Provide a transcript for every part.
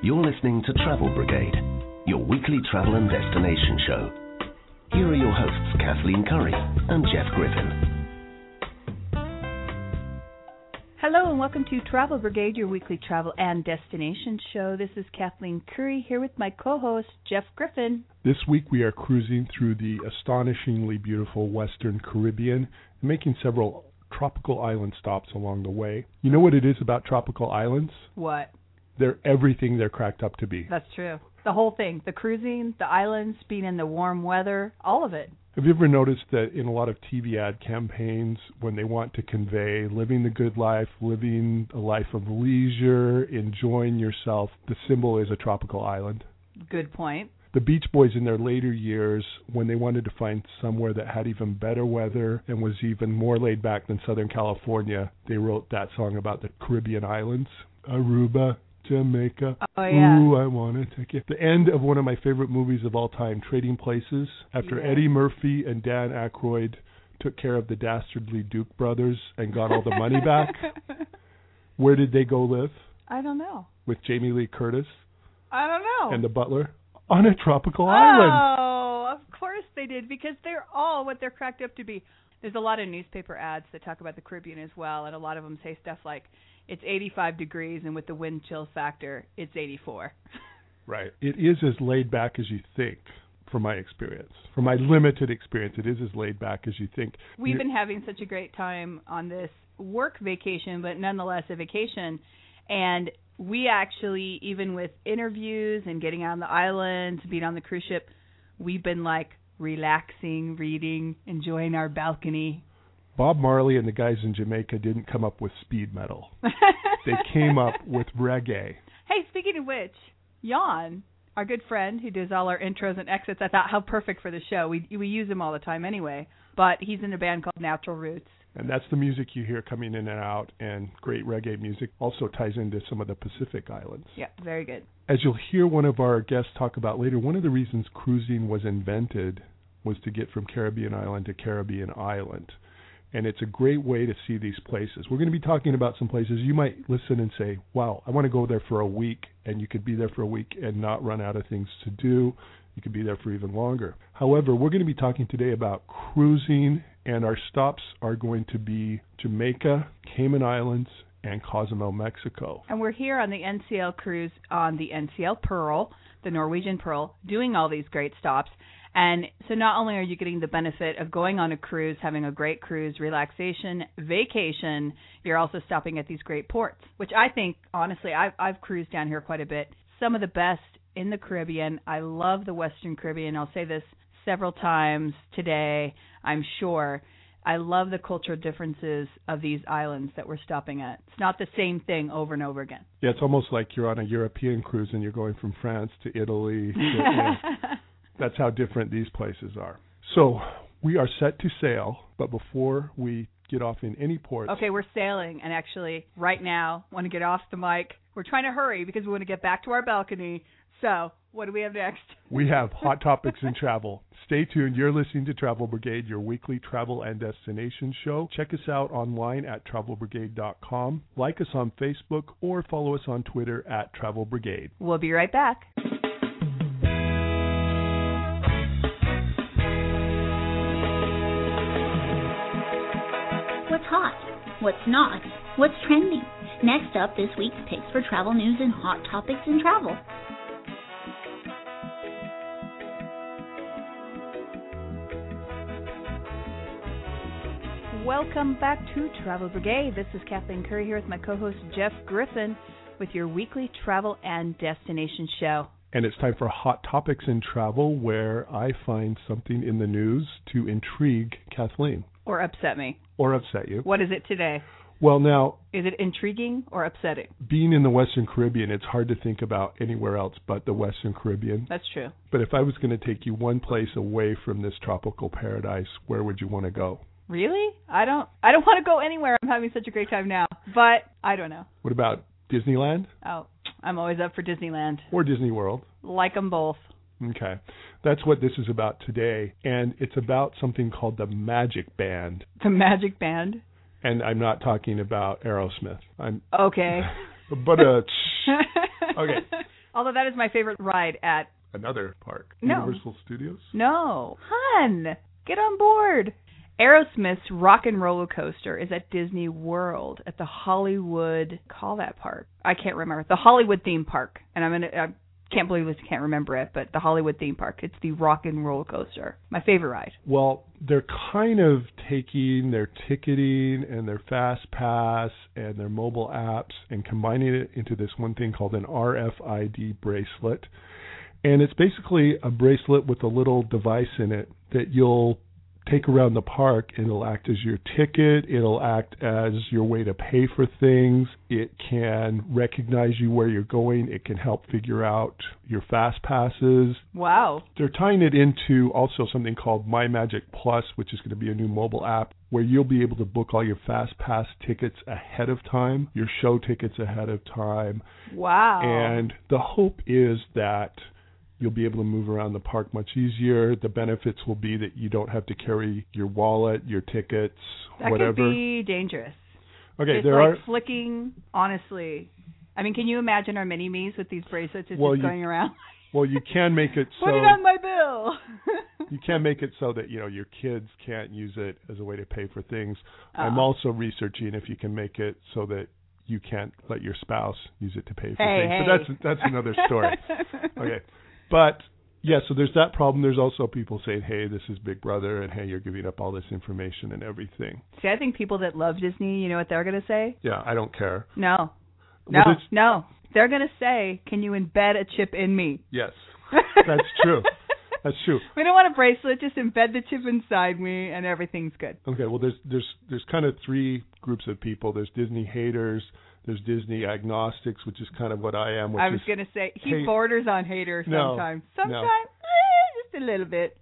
You're listening to Travel Brigade, your weekly travel and destination show. Here are your hosts, Kathleen Curry and Jeff Griffin. Hello and welcome to Travel Brigade, your weekly travel and destination show. This is Kathleen Curry here with my co-host, Jeff Griffin. This week we are cruising through the astonishingly beautiful Western Caribbean and making several tropical island stops along the way. You know what it is about tropical islands? What? They're everything they're cracked up to be. That's true. The whole thing. The cruising, the islands, being in the warm weather, all of it. Have you ever noticed that in a lot of TV ad campaigns, when they want to convey living the good life, living a life of leisure, enjoying yourself, the symbol is a tropical island? Good point. The Beach Boys in their later years, when they wanted to find somewhere that had even better weather and was even more laid back than Southern California, they wrote that song about the Caribbean islands. Aruba, Jamaica. Oh, yeah. Ooh, I want to take it. The end of one of my favorite movies of all time, Trading Places, after Eddie Murphy and Dan Aykroyd took care of the dastardly Duke brothers and got all the money back. Where did they go live? I don't know. With Jamie Lee Curtis? I don't know. And the butler? On a tropical island. Oh, of course they did, because they're all what they're cracked up to be. There's a lot of newspaper ads that talk about the Caribbean as well, and a lot of them say stuff like, it's 85 degrees, and with the wind chill factor, it's 84. Right. It is as laid back as you think, from my experience. From my limited experience, it is as laid back as you think. We've been having such a great time on this work vacation, but nonetheless a vacation. And we actually, even with interviews and getting on the islands, being on the cruise ship, we've been like relaxing, reading, enjoying our balcony. Bob Marley and the guys in Jamaica didn't come up with speed metal. They came up with reggae. Hey, speaking of which, Jan, our good friend who does all our intros and exits, I thought how perfect for the show. We use him all the time anyway, but he's in a band called Natural Roots. And that's the music you hear coming in and out, and great reggae music also ties into some of the Pacific Islands. Yeah, very good. As you'll hear one of our guests talk about later, one of the reasons cruising was invented was to get from Caribbean island to Caribbean island. And it's a great way to see these places. We're going to be talking about some places you might listen and say, wow, I want to go there for a week. And you could be there for a week and not run out of things to do. You could be there for even longer. However, we're going to be talking today about cruising, and our stops are going to be Jamaica, Cayman Islands, and Cozumel, Mexico. And we're here on the NCL cruise on the NCL Pearl, the Norwegian Pearl, doing all these great stops. And so not only are you getting the benefit of going on a cruise, having a great cruise, relaxation, vacation, you're also stopping at these great ports, which I think, honestly, I've cruised down here quite a bit. Some of the best in the Caribbean. I love the Western Caribbean. I'll say this several times today, I'm sure. I love the cultural differences of these islands that we're stopping at. It's not the same thing over and over again. Yeah, it's almost like you're on a European cruise and you're going from France to Italy. That's how different these places are. So we are set to sail, but before we get off in any ports... Okay, we're sailing, and actually right now, want to get off the mic. We're trying to hurry because we want to get back to our balcony. So what do we have next? We have Hot Topics in Travel. Stay tuned. You're listening to Travel Brigade, your weekly travel and destination show. Check us out online at travelbrigade.com. Like us on Facebook or follow us on Twitter at Travel Brigade. We'll be right back. What's hot? What's not? What's trending? Next up, this week's picks for travel news and hot topics in travel. Welcome back to Travel Brigade. This is Kathleen Curry here with my co-host Jeff Griffin with your weekly travel and destination show. And it's time for Hot Topics in Travel, where I find something in the news to intrigue Kathleen. Or upset me. Or upset you. What is it today? Well, now... Is it intriguing or upsetting? Being in the Western Caribbean, it's hard to think about anywhere else but the Western Caribbean. That's true. But if I was going to take you one place away from this tropical paradise, where would you want to go? Really? I don't want to go anywhere. I'm having such a great time now. But I don't know. What about Disneyland? Oh, I'm always up for Disneyland. Or Disney World. Like them both. Okay. That's what this is about today. And it's about something called the Magic Band. The Magic Band? And I'm not talking about Aerosmith. Okay. But okay. Although that is my favorite ride at... Another park. No. Universal Studios? No. Hun, get on board. Aerosmith's Rock and Roller Coaster is at Disney World at the Hollywood... Call that park. I can't remember. The Hollywood theme park. And I can't believe I can't remember it, but the Hollywood theme park. It's the Rock and Roller Coaster. My favorite ride. Well, they're kind of taking their ticketing and their Fast Pass and their mobile apps and combining it into this one thing called an RFID bracelet. And it's basically a bracelet with a little device in it that you'll take around the park. It'll act as your ticket. It'll act as your way to pay for things. It can recognize you where you're going. It can help figure out your Fast Passes. Wow. They're tying it into also something called My Magic Plus, which is going to be a new mobile app where you'll be able to book all your Fast Pass tickets ahead of time, your show tickets ahead of time. Wow. And the hope is that you'll be able to move around the park much easier. The benefits will be that you don't have to carry your wallet, your tickets, whatever. That could be dangerous. Okay, it's there like flicking, honestly. I mean, can you imagine our mini-me's with these bracelets just going around? Well, you can make it so... Put it on my bill! You can make it so that, your kids can't use it as a way to pay for things. I'm also researching if you can make it so that you can't let your spouse use it to pay for things. But that's another story. Okay. But, yeah, so there's that problem. There's also people saying, hey, this is Big Brother, and hey, you're giving up all this information and everything. See, I think people that love Disney, you know what they're going to say? Yeah, I don't care. No. They're going to say, can you embed a chip in me? Yes, that's true. That's true. We don't want a bracelet. Just embed the chip inside me, and everything's good. Okay, well, there's kind of three groups of people. There's Disney haters. There's Disney agnostics, which is kind of what I am. I was going to say, he borders on hater sometimes. Sometimes, just a little bit.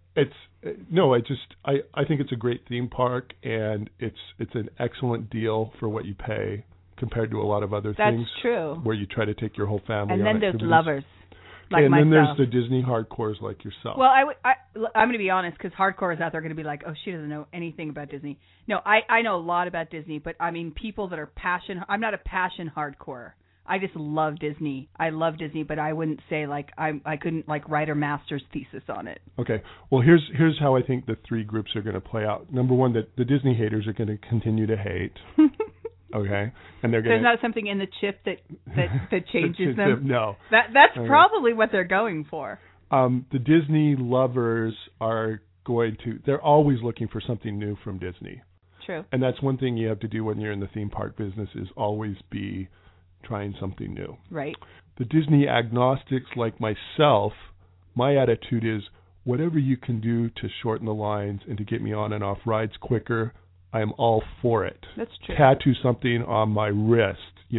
I think it's a great theme park, and it's an excellent deal for what you pay compared to a lot of other things. That's true. Where you try to take your whole family on activities. And then there's lovers. Like and myself. Then there's the Disney hardcores like yourself. Well, I'm going to be honest, because hardcores out there are going to be like, oh, she doesn't know anything about Disney. No, I know a lot about Disney, but I mean people that are I'm not a passion hardcore. I just love Disney. I love Disney, but I wouldn't say I couldn't write a master's thesis on it. Okay. Well, here's how I think the three groups are going to play out. Number one, that the Disney haters are going to continue to hate. Okay, and they're going. There's not something in the chip that changes them. No, that's probably what they're going for. The Disney lovers are going to. They're always looking for something new from Disney. True. And that's one thing you have to do when you're in the theme park business is always be trying something new. Right. The Disney agnostics like myself, my attitude is whatever you can do to shorten the lines and to get me on and off rides quicker. I am all for it. That's true. Tattoo something on my wrist,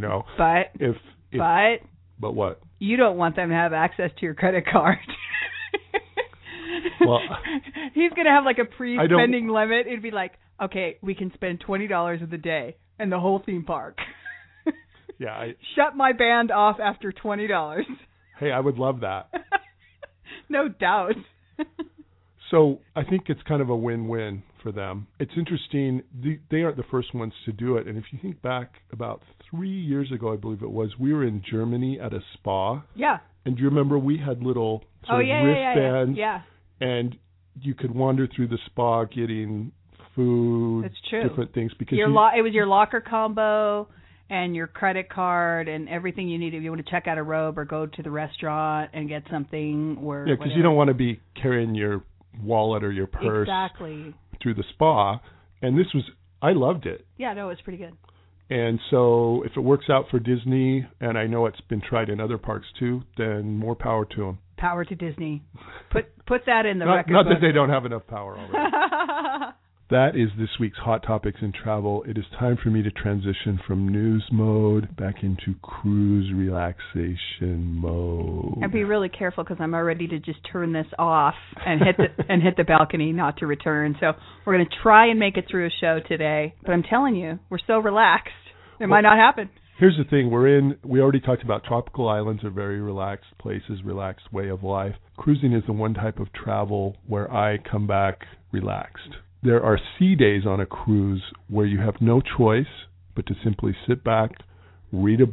But what? You don't want them to have access to your credit card. Well, he's going to have a pre-spending limit. It'd be like, okay, we can spend $20 of the day and the whole theme park. Yeah. Shut my band off after $20. Hey, I would love that. No doubt. So I think it's kind of a win-win for them. It's interesting. They aren't the first ones to do it. And if you think back about 3 years ago, I believe it was, we were in Germany at a spa. Yeah. And do you remember we had little wristbands? Yeah. And you could wander through the spa getting food. That's true. Different things. Because it was your locker combo and your credit card and everything you need if you want to check out a robe or go to the restaurant and get something. Yeah, because you don't want to be carrying your wallet or your purse through the spa. And I loved it. Yeah, no, it's pretty good. And so if it works out for Disney, and I know it's been tried in other parks too, then more power to them. Power to Disney. Put that in the record Not book. that they don't have enough power already. That is this week's Hot Topics in Travel. It is time for me to transition from news mode back into cruise relaxation mode. And be really careful because I'm ready to just turn this off and hit the balcony not to return. So we're going to try and make it through a show today. But I'm telling you, we're so relaxed. It might not happen. Here's the thing. We already talked about tropical islands are very relaxed places, relaxed way of life. Cruising is the one type of travel where I come back relaxed. There are sea days on a cruise where you have no choice but to simply sit back, read a book,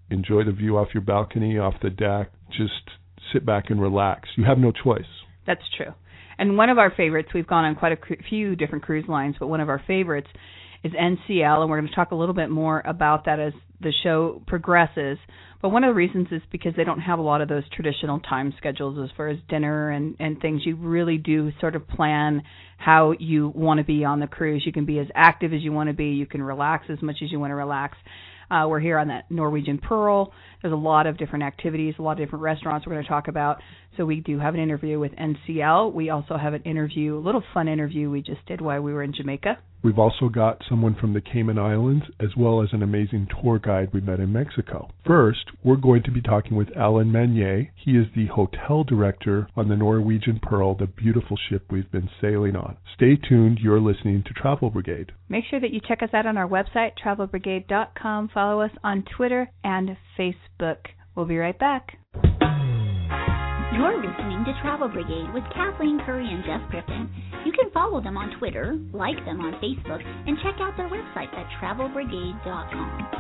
enjoy the view off your balcony, off the deck. Just sit back and relax. You have no choice. That's true. And one of our favorites, we've gone on quite a few different cruise lines, but one of our favorites is NCL, and we're going to talk a little bit more about that as the show progresses. But one of the reasons is because they don't have a lot of those traditional time schedules as far as dinner and things. You really do sort of plan how you want to be on the cruise. You can be as active as you want to be. You can relax as much as you want to relax. We're here on that Norwegian Pearl. There's a lot of different activities, a lot of different restaurants we're going to talk about. So we do have an interview with NCL. We also have an interview, a little fun interview we just did while we were in Jamaica. We've also got someone from the Cayman Islands, as well as an amazing tour guide we met in Mexico. First, we're going to be talking with Alan Manier. He is the hotel director on the Norwegian Pearl, the beautiful ship we've been sailing on. Stay tuned. You're listening to Travel Brigade. Make sure that you check us out on our website, travelbrigade.com. Follow us on Twitter and Facebook. We'll be right back. You're listening to Travel Brigade with Kathleen Curry and Jeff Griffin. You can follow them on Twitter, like them on Facebook, and check out their website at travelbrigade.com.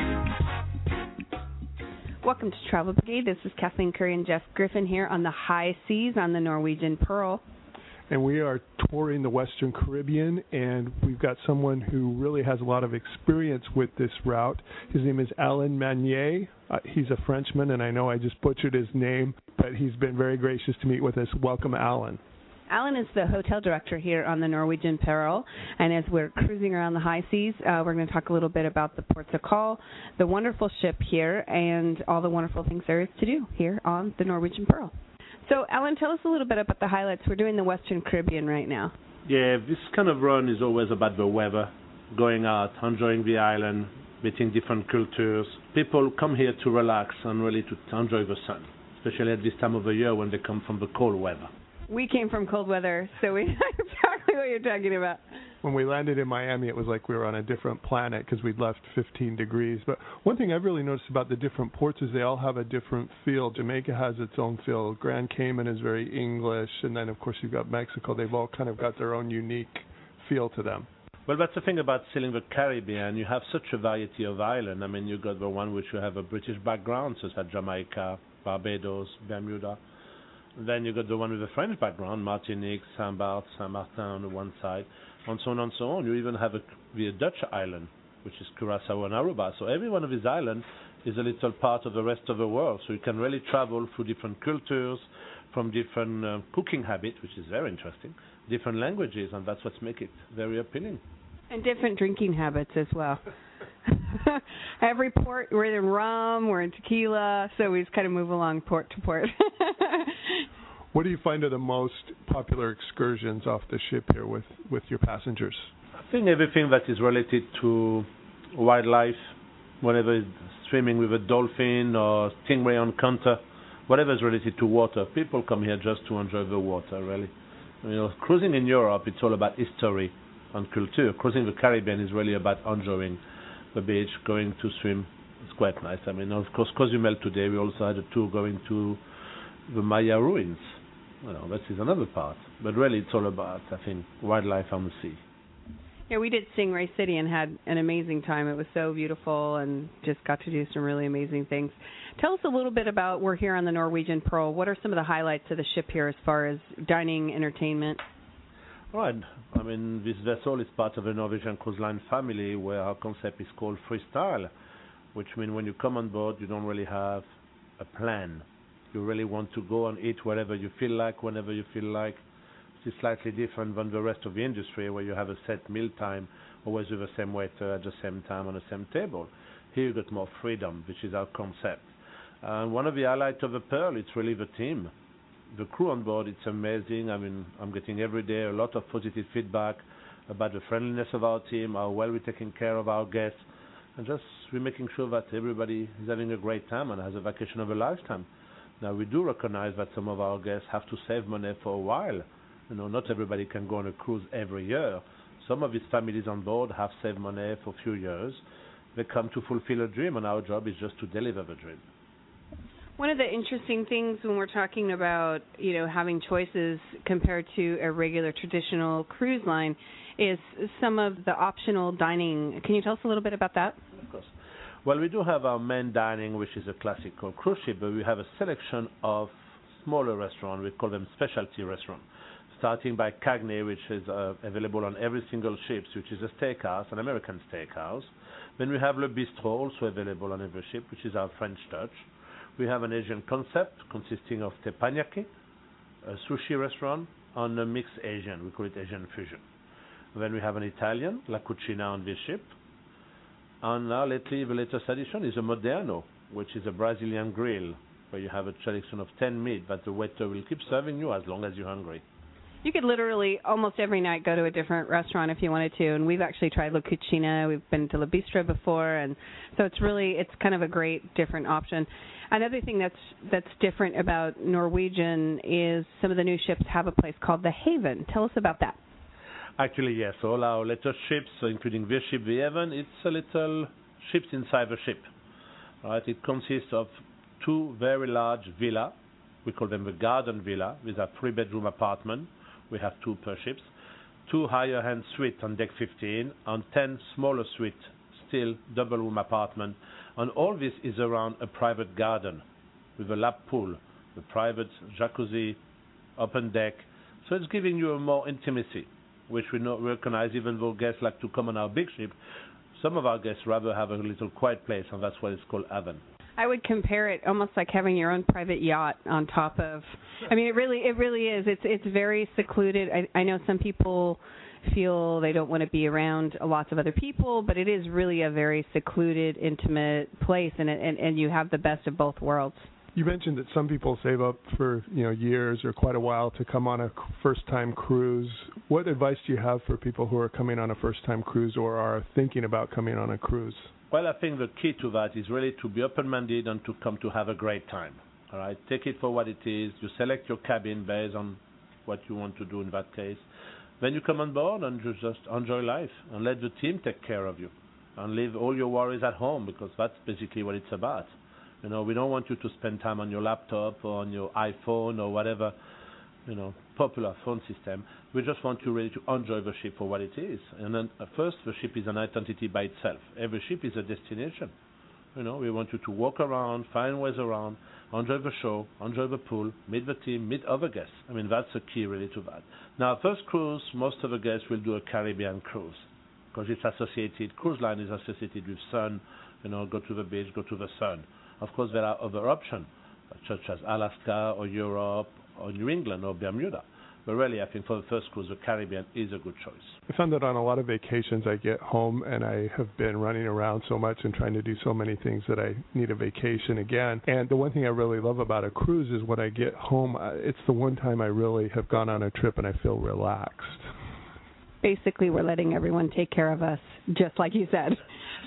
Welcome to Travel Brigade. This is Kathleen Curry and Jeff Griffin here on the high seas on the Norwegian Pearl. And we are touring the Western Caribbean, and we've got someone who really has a lot of experience with this route. His name is Alan Manier. He's a Frenchman, and I know I just butchered his name, but he's been very gracious to meet with us. Welcome, Alan. Alan is the hotel director here on the Norwegian Pearl, and as we're cruising around the high seas, we're going to talk a little bit about the ports of call, the wonderful ship here, and all the wonderful things there is to do here on the Norwegian Pearl. So, Alan, tell us a little bit about the highlights. We're doing the Western Caribbean right now. Yeah, this kind of run is always about the weather, going out, enjoying the island, meeting different cultures. People come here to relax and really to enjoy the sun, especially at this time of the year when they come from the cold weather. We came from cold weather, so we know exactly what you're talking about. When we landed in Miami, it was like we were on a different planet because we'd left 15 degrees. But one thing I've really noticed about the different ports is they all have a different feel. Jamaica has its own feel. Grand Cayman is very English. And then, of course, you've got Mexico. They've all kind of got their own unique feel to them. Well, that's the thing about sailing the Caribbean. You have such a variety of islands. I mean, you got the one which you have a British background, such as Jamaica, Barbados, Bermuda. Then you got the one with a French background, Martinique, Saint-Barth, Saint-Martin on the one side, and so on and so on. You even have the Dutch island, which is Curaçao and Aruba. So every one of these islands is a little part of the rest of the world. So you can really travel through different cultures, from different cooking habits, which is very interesting, different languages, and that's what makes it very appealing. And different drinking habits as well. Every port, we're in rum, we're in tequila, so we just kind of move along port to port. What do you find are the most popular excursions off the ship here with your passengers? I think everything that is related to wildlife, whatever is swimming with a dolphin or stingray on counter, whatever is related to water. People come here just to enjoy the water, really. You know, cruising in Europe, it's all about history and culture. Cruising the Caribbean is really about enjoying the beach, going to swim. It's quite nice. I mean, of course, Cozumel today, we also had a tour going to the Maya ruins. You know, that is another part. But really, it's all about, I think, wildlife on the sea. Yeah, we did Stingray City and had an amazing time. It was so beautiful and just got to do some really amazing things. Tell us a little bit about, we're here on the Norwegian Pearl. What are some of the highlights of the ship here as far as dining, entertainment? Right. I mean, this vessel is part of the Norwegian Cruise Line family where our concept is called freestyle, which means when you come on board, you don't really have a plan. You really want to go and eat wherever you feel like, whenever you feel like. It's slightly different than the rest of the industry where you have a set meal time, always with the same waiter at the same time on the same table. Here you got more freedom, which is our concept. And one of the highlights of the Pearl, it's really the team. The crew on board, it's amazing. I mean, I'm getting every day a lot of positive feedback about the friendliness of our team, how well we're taking care of our guests, and just we're making sure that everybody is having a great time and has a vacation of a lifetime. Now, we do recognize that some of our guests have to save money for a while. You know, not everybody can go on a cruise every year. Some of these families on board have saved money for a few years. They come to fulfill a dream, and our job is just to deliver the dream. One of the interesting things when we're talking about, you know, having choices compared to a regular traditional cruise line is some of the optional dining. Can you tell us a little bit about that? Of course. Well, we do have our main dining, which is a classical cruise ship, but we have a selection of smaller restaurants. We call them specialty restaurants, starting by Cagney, which is available on every single ship, which is a steakhouse, an American steakhouse. Then we have Le Bistro, also available on every ship, which is our French touch. We have an Asian concept consisting of teppanyaki, a sushi restaurant, and a mixed Asian. We call it Asian fusion. Then we have an Italian, La Cucina, on this ship. And now lately, the latest addition is a Moderno, which is a Brazilian grill, where you have a selection of 10 meat, but the waiter will keep serving you as long as you're hungry. You could literally almost every night go to a different restaurant if you wanted to, and we've actually tried La Cucina. We've been to Le Bistro before, and so it's kind of a great different option. Another thing that's different about Norwegian is some of the new ships have a place called the Haven. Tell us about that. Actually, yes. All our latest ships, including this ship, the Haven, it's a little ships inside the ship. Right? It consists of 2 very large villas. We call them the garden villa, with a 3-bedroom apartment. We have 2 per ships. 2 higher-end suites on deck 15, and 10 smaller suites, still double-room apartment. And all this is around a private garden with a lap pool, a private jacuzzi, open deck. So it's giving you a more intimacy, which we not recognize, even though guests like to come on our big ship. Some of our guests rather have a little quiet place, and that's why it's called Haven. I would compare it almost like having your own private yacht on top of. I mean, it really is. It's very secluded. I know some people feel they don't want to be around lots of other people, but it is really a very secluded, intimate place, and you have the best of both worlds. You mentioned that some people save up for years or quite a while to come on a first-time cruise. What advice do you have for people who are coming on a first-time cruise or are thinking about coming on a cruise? Well, I think the key to that is really to be open-minded and to come to have a great time. All right, take it for what it is. You select your cabin based on what you want to do in that case. Then you come on board and you just enjoy life and let the team take care of you and leave all your worries at home, because that's basically what it's about. We don't want you to spend time on your laptop or on your iPhone or whatever, popular phone system. We just want you really to enjoy the ship for what it is. And then first, the ship is an identity by itself. Every ship is a destination. We want you to walk around, find ways around, enjoy the show, enjoy the pool, meet the team, meet other guests. I mean, that's the key really to that. Now, first cruise, most of the guests will do a Caribbean cruise because it's associated, cruise line is associated with sun, go to the beach, go to the sun. Of course, there are other options, such as Alaska or Europe or New England or Bermuda. But really, I think for the first cruise, the Caribbean is a good choice. I found that on a lot of vacations I get home and I have been running around so much and trying to do so many things that I need a vacation again. And the one thing I really love about a cruise is when I get home, it's the one time I really have gone on a trip and I feel relaxed. Basically, we're letting everyone take care of us, just like you said.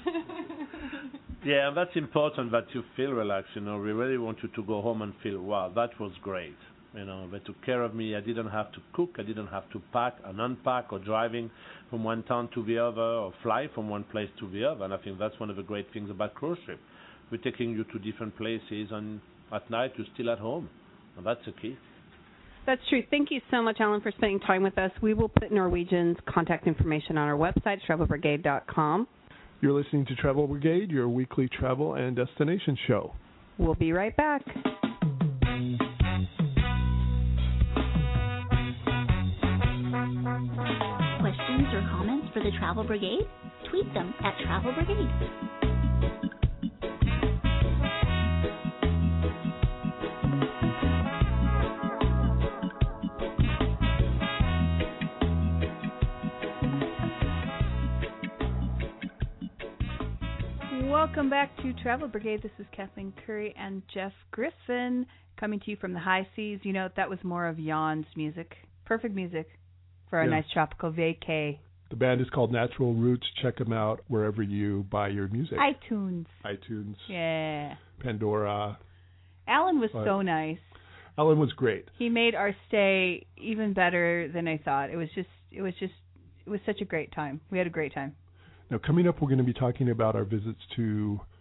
Yeah, and that's important that you feel relaxed. We really want you to go home and feel, wow, that was great. They took care of me. I didn't have to cook. I didn't have to pack and unpack or driving from one town to the other or fly from one place to the other. And I think that's one of the great things about cruise ship. We're taking you to different places, and at night you're still at home. And that's the key. That's true. Thank you so much, Alan, for spending time with us. We will put Norwegian's contact information on our website, travelbrigade.com. You're listening to Travel Brigade, your weekly travel and destination show. We'll be right back. Questions or comments for the Travel Brigade? Tweet them at Travel Brigade. Welcome back to Travel Brigade. This is Kathleen Curry and Jeff Griffin coming to you from the high seas. That was more of Jan's music. Perfect music for a nice tropical vacay. The band is called Natural Roots. Check them out wherever you buy your music. iTunes. Yeah. Pandora. Alan was so nice. Alan was great. He made our stay even better than I thought. It was such a great time. We had a great time. Now, coming up, we're going to be talking about our visits to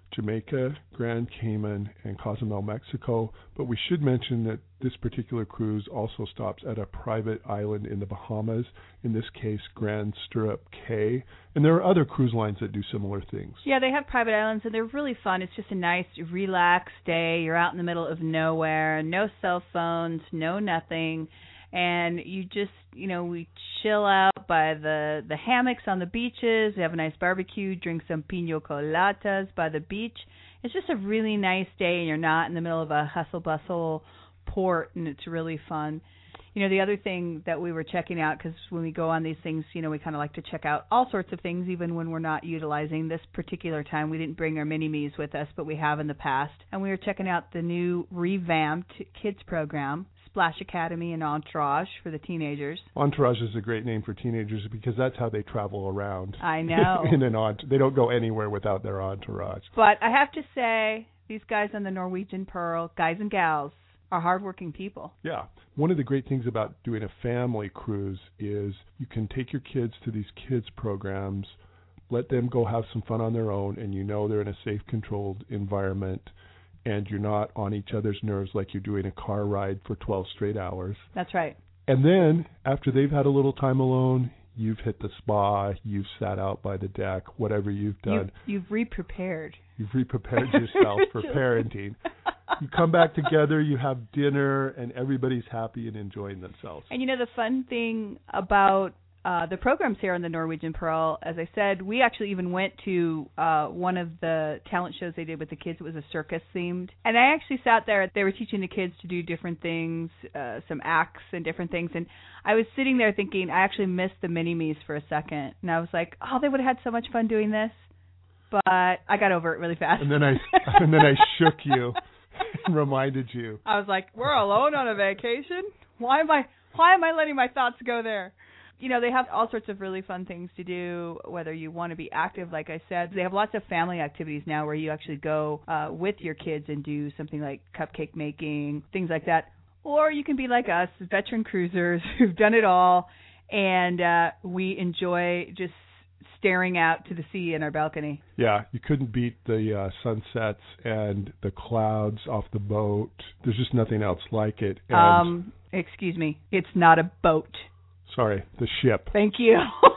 Jamaica, Grand Cayman, and Cozumel, Mexico. But we should mention that this particular cruise also stops at a private island in the Bahamas, in this case, Grand Stirrup Cay. And there are other cruise lines that do similar things. Yeah, they have private islands, and they're really fun. It's just a nice, relaxed day. You're out in the middle of nowhere, no cell phones, no nothing. And you just, we chill out by the hammocks on the beaches. We have a nice barbecue, drink some piña coladas by the beach. It's just a really nice day, and you're not in the middle of a hustle-bustle port, and it's really fun. The other thing that we were checking out, because when we go on these things, we kind of like to check out all sorts of things, even when we're not utilizing this particular time. We didn't bring our mini-me's with us, but we have in the past. And we were checking out the new revamped kids program, Splash Academy and Entourage for the teenagers. Entourage is a great name for teenagers because that's how they travel around. I know. They don't go anywhere without their entourage. But I have to say, these guys on the Norwegian Pearl, guys and gals, are hardworking people. Yeah. One of the great things about doing a family cruise is you can take your kids to these kids programs, let them go have some fun on their own, and they're in a safe, controlled environment, and you're not on each other's nerves like you're doing a car ride for 12 straight hours. That's right. And then, after they've had a little time alone, you've hit the spa, you've sat out by the deck, whatever you've done. You've re-prepared. You've re-prepared yourself for parenting. You come back together, you have dinner, and everybody's happy and enjoying themselves. And the fun thing about the programs here on the Norwegian Pearl, as I said, we actually even went to one of the talent shows they did with the kids. It was a circus themed. And I actually sat there. They were teaching the kids to do different things, some acts and different things. And I was sitting there thinking, I actually missed the mini-me's for a second. And I was like, oh, they would have had so much fun doing this. But I got over it really fast. And then I shook you and reminded you. I was like, we're alone on a vacation? Why am I letting my thoughts go there? They have all sorts of really fun things to do, whether you want to be active, like I said. They have lots of family activities now where you actually go with your kids and do something like cupcake making, things like that. Or you can be like us, veteran cruisers who've done it all, and we enjoy just staring out to the sea in our balcony. Yeah, you couldn't beat the sunsets and the clouds off the boat. There's just nothing else like it. And excuse me, it's not a boat. Sorry, the ship. Thank you.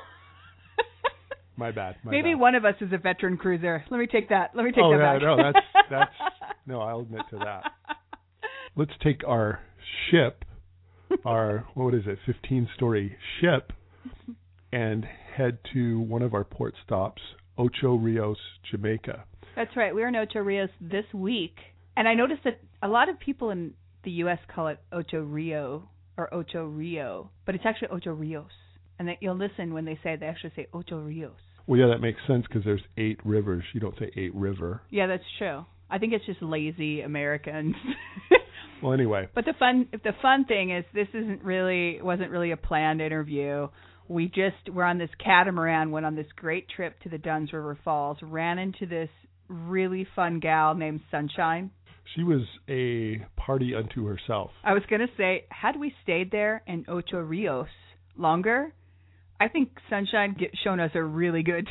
My bad. Maybe one of us is a veteran cruiser. Let me take that back. No, I'll admit to that. Let's take our ship, our 15-story ship, and head to one of our port stops, Ocho Rios, Jamaica. That's right. We're in Ocho Rios this week, and I noticed that a lot of people in the U.S. call it Ocho Rio or Ocho Rio, but it's actually Ocho Rios. And that you'll listen when they actually say Ocho Rios. Well, yeah, that makes sense because there's 8 rivers. You don't say 8 river. Yeah, that's true. I think it's just lazy Americans. Well, anyway. But the fun thing is this wasn't really a planned interview. We're on this catamaran, went on this great trip to the Dunn's River Falls, ran into this really fun gal named Sunshine. She was a party unto herself. I was going to say, had we stayed there in Ocho Rios longer, I think Sunshine shown us a really good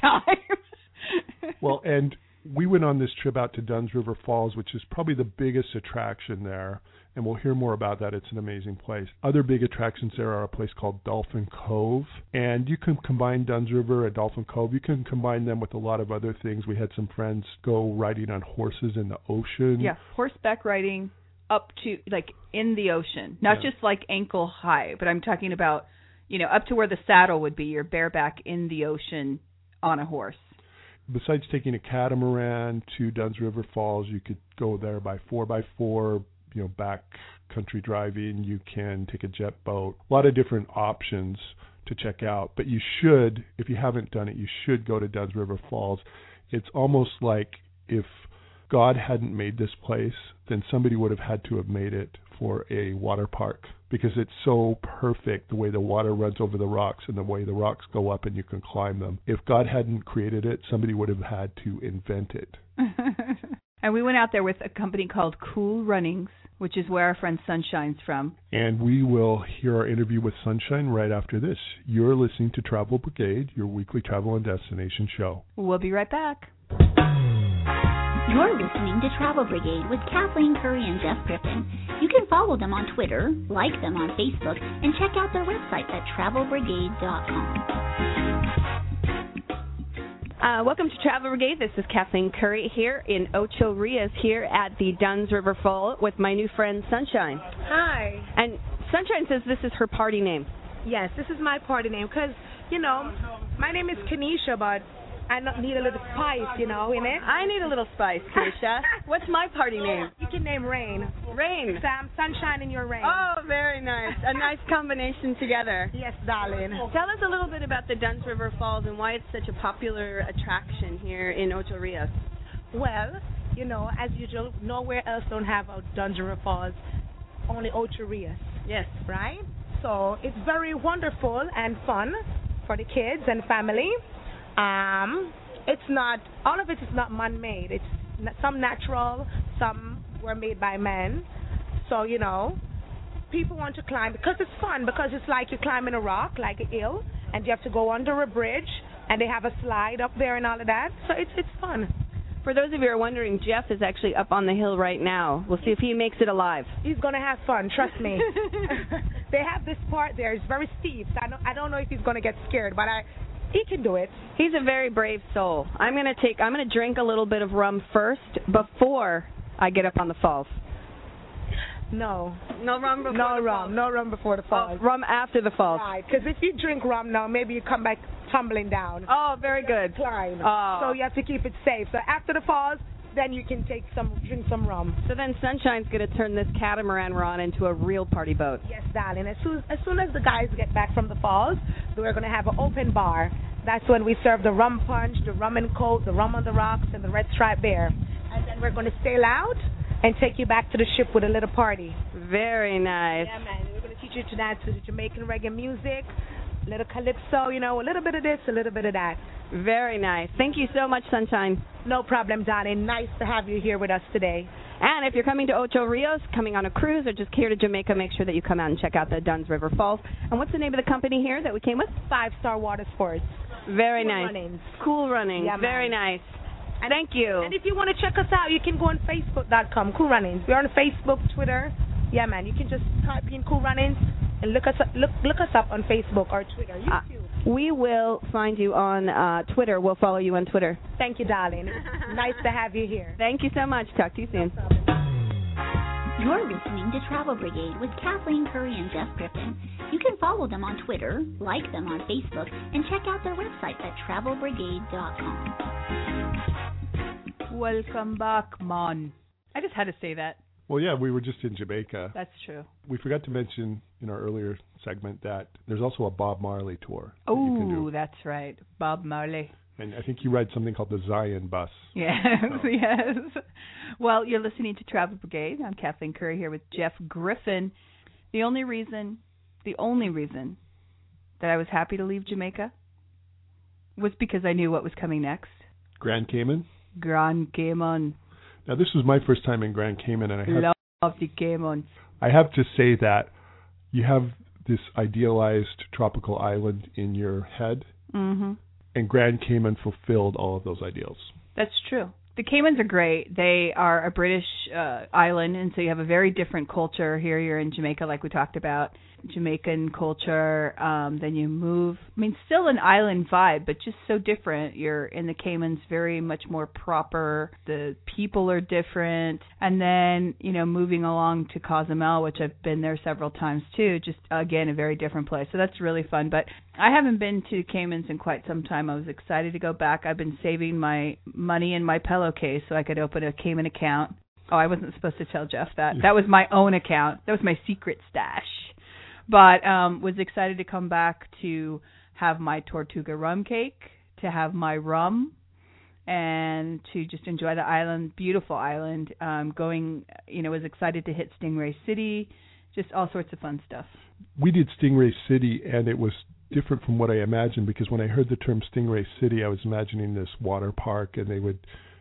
time. Well, and we went on this trip out to Dunn's River Falls, which is probably the biggest attraction there. And we'll hear more about that. It's an amazing place. Other big attractions there are a place called Dolphin Cove. And you can combine Dunn's River and Dolphin Cove. You can combine them with a lot of other things. We had some friends go riding on horses in the ocean. Yeah, horseback riding up to, in the ocean. Not just ankle high, but I'm talking about, up to where the saddle would be. You're bareback in the ocean on a horse. Besides taking a catamaran to Dunn's River Falls, you could go there by 4x4, back country driving. You can take a jet boat. A lot of different options to check out. But you should, if you haven't done it, you should go to Dunn's River Falls. It's almost like if God hadn't made this place, then somebody would have had to have made it for a water park because it's so perfect the way the water runs over the rocks and the way the rocks go up and you can climb them. If God hadn't created it, somebody would have had to invent it. And we went out there with a company called Cool Runnings, which is where our friend Sunshine's from. And we will hear our interview with Sunshine right after this. You're listening to Travel Brigade, your weekly travel and destination show. We'll be right back. You're listening to Travel Brigade with Kathleen Curry and Jeff Griffin. You can follow them on Twitter, like them on Facebook, and check out their website at travelbrigade.com. Welcome to Travel Brigade. This is Kathleen Curry here in Ocho Rios here at the Dunn's River Fall with my new friend Sunshine. Hi. And Sunshine says this is her party name. Yes, this is my party name because, my name is Kenesha, but I need a little spice, in it. I need a little spice, Kenesha. What's my party name? You can name Rain. Rain. Sam, sunshine in your rain. Oh, very nice. A nice combination together. Yes, darling. Tell us a little bit about the Dunn's River Falls and why it's such a popular attraction here in Ocho Rios. Well, as usual, nowhere else don't have a Dunn's River Falls, only Ocho Rios. Yes. Right? So it's very wonderful and fun for the kids and family. It's not, all of it is not man-made. It's some natural, some were made by men. So, people want to climb because it's fun, because it's like you're climbing a rock, like a hill, and you have to go under a bridge, and they have a slide up there and all of that. So it's fun. For those of you who are wondering, Jeff is actually up on the hill right now. We'll see if he makes it alive. He's going to have fun, trust me. They have this part there. It's very steep. So I don't know if he's going to get scared, but he can do it. He's a very brave soul. I'm going to drink a little bit of rum first before I get up on the falls. No. No rum before the falls. No rum before the falls. Oh, rum after the falls. Right, because if you drink rum now, maybe you come back tumbling down. Oh, very good. Climb. Oh. So you have to keep it safe. So after the falls, then you can drink some rum. So then Sunshine's going to turn this catamaran we're on into a real party boat. Yes, darling. As soon as the guys get back from the falls, we're going to have an open bar. That's when we serve the rum punch, the rum and coke, the rum on the rocks, and the red striped bear. And then we're going to sail out and take you back to the ship with a little party. Very nice. Yeah, man. We're going to teach you to dance to the Jamaican reggae music, a little calypso, a little bit of this, a little bit of that. Very nice. Thank you so much, Sunshine. No problem, darling. Nice to have you here with us today. And if you're coming to Ocho Rios, coming on a cruise, or just here to Jamaica, make sure that you come out and check out the Dunn's River Falls. And what's the name of the company here that we came with? 5 Star Water Sports. Very Cool nice. Runnings. Cool Runnings. Yeah, very nice. Thank you. And if you want to check us out, you can go on Facebook.com, Cool Runnings. We're on Facebook, Twitter. Yeah, man. You can just type in Cool Runnings and look us up on Facebook or Twitter, YouTube. We will find you on Twitter. We'll follow you on Twitter. Thank you, darling. Nice to have you here. Thank you so much. Talk to you soon. You're listening to Travel Brigade with Kathleen Curry and Jeff Griffin. You can follow them on Twitter, like them on Facebook, and check out their website at travelbrigade.com. Welcome back, man. I just had to say that. Well, yeah, we were just in Jamaica. That's true. We forgot to mention in our earlier segment that there's also a Bob Marley tour that you can do. Oh, that's right. Bob Marley. And I think you ride something called the Zion Bus. Yes, yes. Well, you're listening to Travel Brigade. I'm Kathleen Curry here with Jeff Griffin. The only reason that I was happy to leave Jamaica was because I knew what was coming next. Grand Cayman? Grand Cayman. Now, this was my first time in Grand Cayman, and Love the Cayman. I have to say that you have this idealized tropical island in your head, and Grand Cayman fulfilled all of those ideals. That's true. The Caymans are great. They are a British island, and so you have a very different culture. Here you're in Jamaica, like we talked about, Jamaican culture. Then you move, still an island vibe, but just so different. You're in the Caymans, very much more proper. The people are different. And then, moving along to Cozumel, which I've been there several times too, just, again, a very different place. So that's really fun. But I haven't been to Caymans in quite some time. I was excited to go back. I've been saving my money in my pillowcase so I could open a Cayman account. Oh, I wasn't supposed to tell Jeff that. That was my own account. That was my secret stash. But was excited to come back to have my Tortuga rum cake, to have my rum, and to just enjoy the island, beautiful island. Was excited to hit Stingray City, just all sorts of fun stuff. We did Stingray City, and it was different from what I imagined, because when I heard the term Stingray City, I was imagining this water park, and they would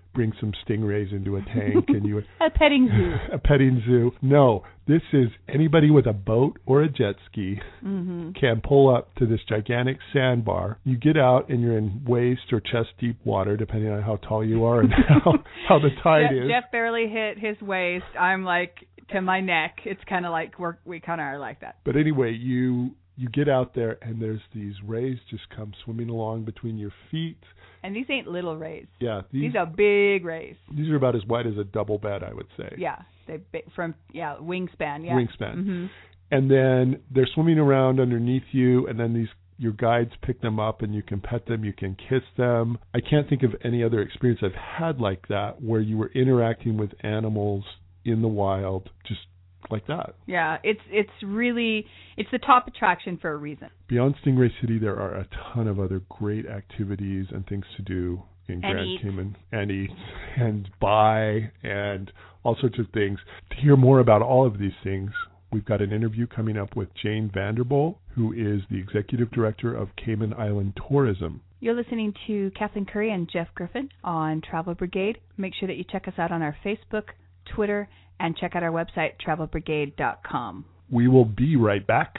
bring some stingrays into a tank and you a petting zoo. A petting zoo. No, this is anybody with a boat or a jet ski can pull up to this gigantic sandbar. You get out and you're in waist or chest deep water, depending on how tall you are and how the tide is. Jeff barely hit his waist. I'm like to my neck. It's kind of like we kind of are like that. But anyway, you get out there and there's these rays just come swimming along between your feet. And these ain't little rays. Yeah, these are big rays. These are about as wide as a double bed, I would say. Yeah, wingspan. Yeah, wingspan. Mm-hmm. And then they're swimming around underneath you, and then your guides pick them up, and you can pet them, you can kiss them. I can't think of any other experience I've had like that where you were interacting with animals in the wild, just like that. Yeah, it's the top attraction for a reason. Beyond Stingray City, there are a ton of other great activities and things to do in Grand Cayman, and eat and buy and all sorts of things. To hear more about all of these things, we've got an interview coming up with Jane Vanderboel, who is the Executive Director of Cayman Island Tourism. You're listening to Kathleen Curry and Jeff Griffin on Travel Brigade. Make sure that you check us out on our Facebook, Twitter, and check out our website, travelbrigade.com. We will be right back.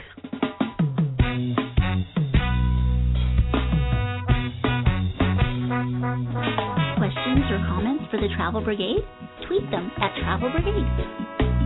Questions or comments for the Travel Brigade? Tweet them at Travel Brigade.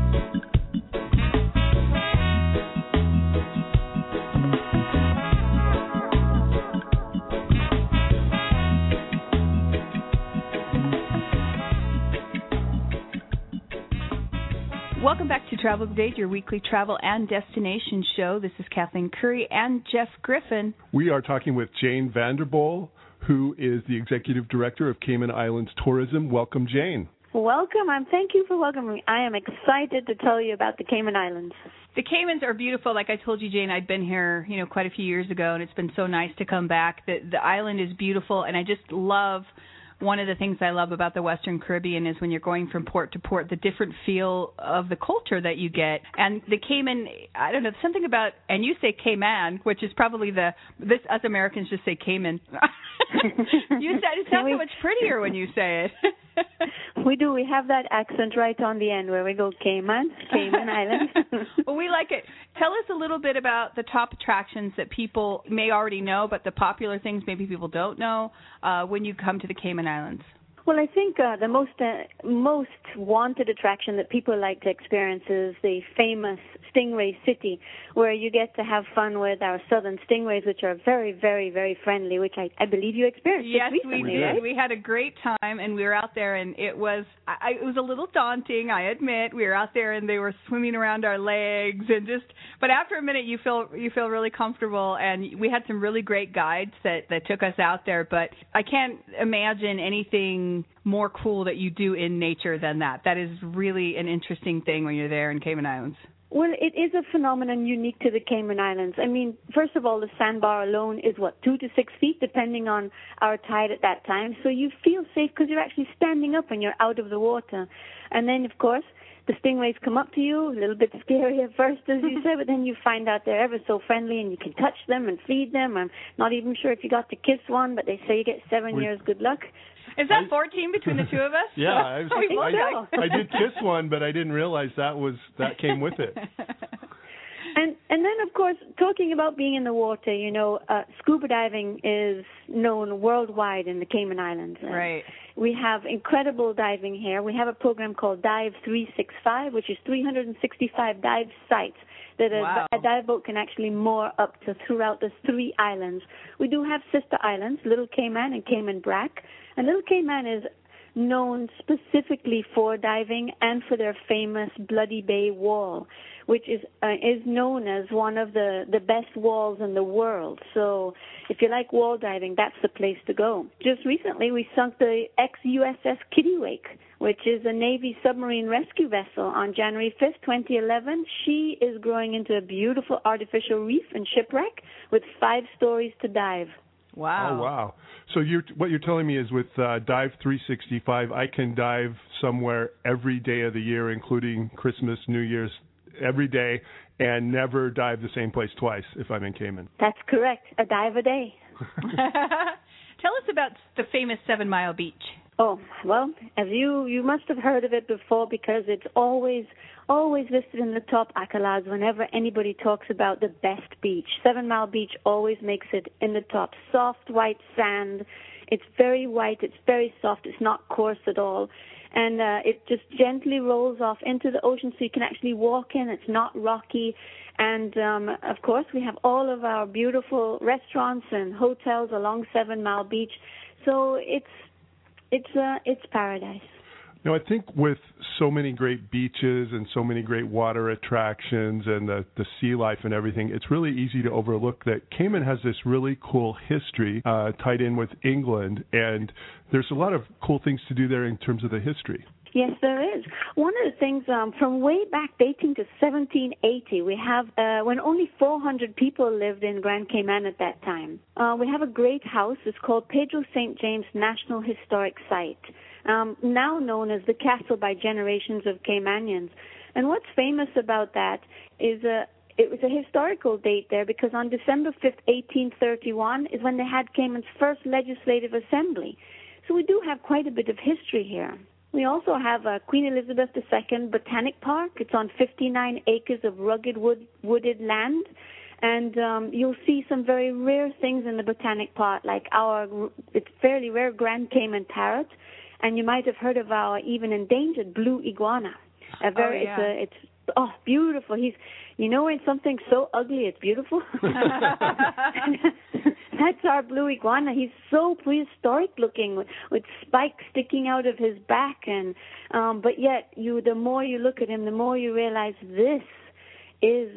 Welcome back to Travel Brigade, your weekly travel and destination show. This is Kathleen Curry and Jeff Griffin. We are talking with Jane Vanderboel, who is the Executive Director of Cayman Islands Tourism. Welcome, Jane. Welcome. Thank you for welcoming me. I am excited to tell you about the Cayman Islands. The Caymans are beautiful. Like I told you, Jane, I'd been here, quite a few years ago, and it's been so nice to come back. The island is beautiful, and I just love. One of the things I love about the Western Caribbean is when you're going from port to port, the different feel of the culture that you get. And the Cayman, I don't know, something about, and you say Cayman, which is probably us Americans just say Cayman. It sounds so much prettier when you say it. We do. We have that accent right on the end where we go Cayman Island. Well, we like it. Tell us a little bit about the top attractions that people may already know, but the popular things maybe people don't know when you come to the Cayman Islands. Well, I think the most wanted attraction that people like to experience is the famous Stingray City, where you get to have fun with our southern stingrays, which are very, very, very friendly, which I believe you experienced recently. Yes, we did. Right? We had a great time, and we were out there, and it was a little daunting, I admit. We were out there, and they were swimming around our legs, and but after a minute, you feel really comfortable, and we had some really great guides that took us out there, but I can't imagine anything more cool that you do in nature than that. That is really an interesting thing when you're there in Cayman Islands. Well, it is a phenomenon unique to the Cayman Islands. I mean, first of all, the sandbar alone is, 2 to 6 feet, depending on our tide at that time. So you feel safe because you're actually standing up and you're out of the water. And then, of course, the stingrays come up to you, a little bit scary at first, as you said, but then you find out they're ever so friendly and you can touch them and feed them. I'm not even sure if you got to kiss one, but they say you get 7 years good luck. Is that 14 between the two of us? Yeah, I did kiss one, but I didn't realize that came with it. And then, of course, talking about being in the water, scuba diving is known worldwide in the Cayman Islands. Right. We have incredible diving here. We have a program called Dive 365, which is 365 dive sites that a dive boat can actually moor up to throughout the 3 islands. We do have sister islands, Little Cayman and Cayman Brac. And Little Cayman is known specifically for diving and for their famous Bloody Bay Wall, which is known as one of the best walls in the world. So if you like wall diving, that's the place to go. Just recently, we sunk the ex-USS Kittiwake, which is a Navy submarine rescue vessel, on January 5th, 2011. She is growing into a beautiful artificial reef and shipwreck with 5 stories to dive. Wow. Oh, wow. So what you're telling me is with Dive 365, I can dive somewhere every day of the year, including Christmas, New Year's, every day, and never dive the same place twice if I'm in Cayman. That's correct. A dive a day. Tell us about the famous 7 Mile Beach. Oh, well, as you must have heard of it before, because it's always listed in the top accolades whenever anybody talks about the best beach. 7 Mile Beach always makes it in the top. Soft white sand. It's very white. It's very soft. It's not coarse at all. And it just gently rolls off into the ocean, so you can actually walk in. It's not rocky. And, of course, we have all of our beautiful restaurants and hotels along 7 Mile Beach. So it's paradise. Now, I think with so many great beaches and so many great water attractions and the sea life and everything, it's really easy to overlook that Cayman has this really cool history tied in with England, and there's a lot of cool things to do there in terms of the history. Yes, there is. One of the things from way back dating to 1780, we have when only 400 people lived in Grand Cayman at that time. We have a great house. It's called Pedro St. James National Historic Site, now known as the Castle by generations of Caymanians. And what's famous about that is it was a historical date there because on December 5th, 1831 is when they had Cayman's first legislative assembly. So we do have quite a bit of history here. We also have Queen Elizabeth II Botanic Park. It's on 59 acres of rugged wooded land. And you'll see some very rare things in the Botanic Park, like it's fairly rare Grand Cayman parrot. And you might have heard of our even endangered blue iguana. It's beautiful. When something's so ugly, it's beautiful. That's our blue iguana. He's so prehistoric looking, with spikes sticking out of his back, and but yet the more you look at him, the more you realize this is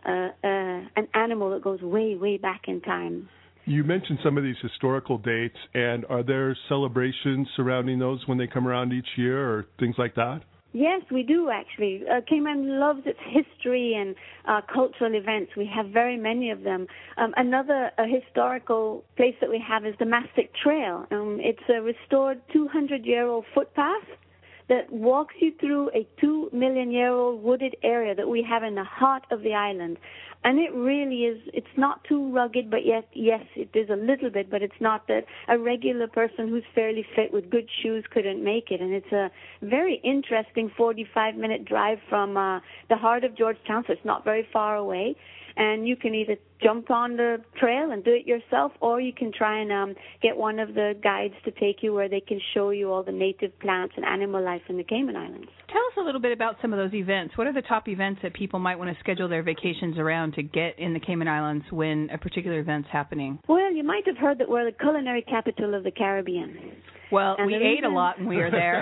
an animal that goes way, way back in time. You mentioned some of these historical dates, and are there celebrations surrounding those when they come around each year or things like that? Yes, we do, actually. Cayman loves its history and cultural events. We have very many of them. Another historical place that we have is the Mastic Trail. It's a restored 200-year-old footpath that walks you through a 2-million-year-old wooded area that we have in the heart of the island. And it really is, it's not too rugged, but yet, yes, it is a little bit, but it's not that a regular person who's fairly fit with good shoes couldn't make it. And it's a very interesting 45-minute drive from the heart of Georgetown, so it's not very far away. And you can either jump on the trail and do it yourself, or you can try and get one of the guides to take you where they can show you all the native plants and animal life in the Cayman Islands. Tell us a little bit about some of those events. What are the top events that people might want to schedule their vacations around to get in the Cayman Islands when a particular event's happening? Well, you might have heard that we're the culinary capital of the Caribbean. Well, we ate a lot when we were there.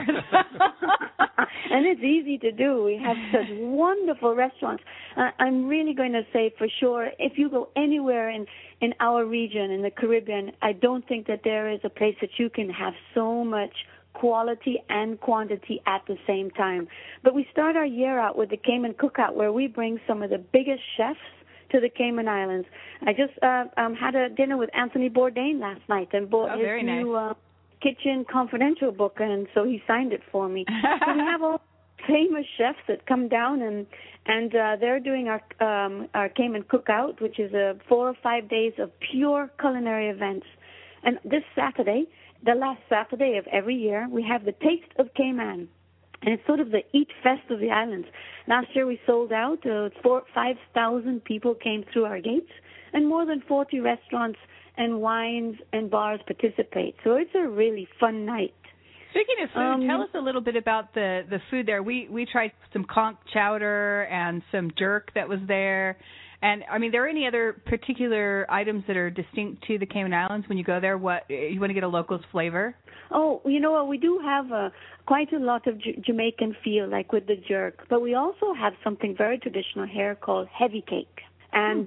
And it's easy to do. We have such wonderful restaurants. I'm really going to say for sure, if you go anywhere in our region, in the Caribbean, I don't think that there is a place that you can have so much quality and quantity at the same time. But we start our year out with the Cayman Cookout, where we bring some of the biggest chefs to the Cayman Islands. I just had a dinner with Anthony Bourdain last night and bought his new Kitchen Confidential book, and so he signed it for me. So we have all famous chefs that come down, and they're doing our Cayman Cookout, which is 4 or 5 days of pure culinary events. And this Saturday, the last Saturday of every year, we have the Taste of Cayman. And it's sort of the Eat Fest of the islands. Last year we sold out. 5,000 people came through our gates, and more than 40 restaurants and wines and bars participate. So it's a really fun night. Speaking of food, tell us a little bit about the food there. We tried some conch chowder and some jerk that was there. And, I mean, there are any other particular items that are distinct to the Cayman Islands when you go there? What you want to get a local's flavor? Oh, you know what? We do have quite a lot of Jamaican feel, like with the jerk. But we also have something very traditional here called heavy cake. And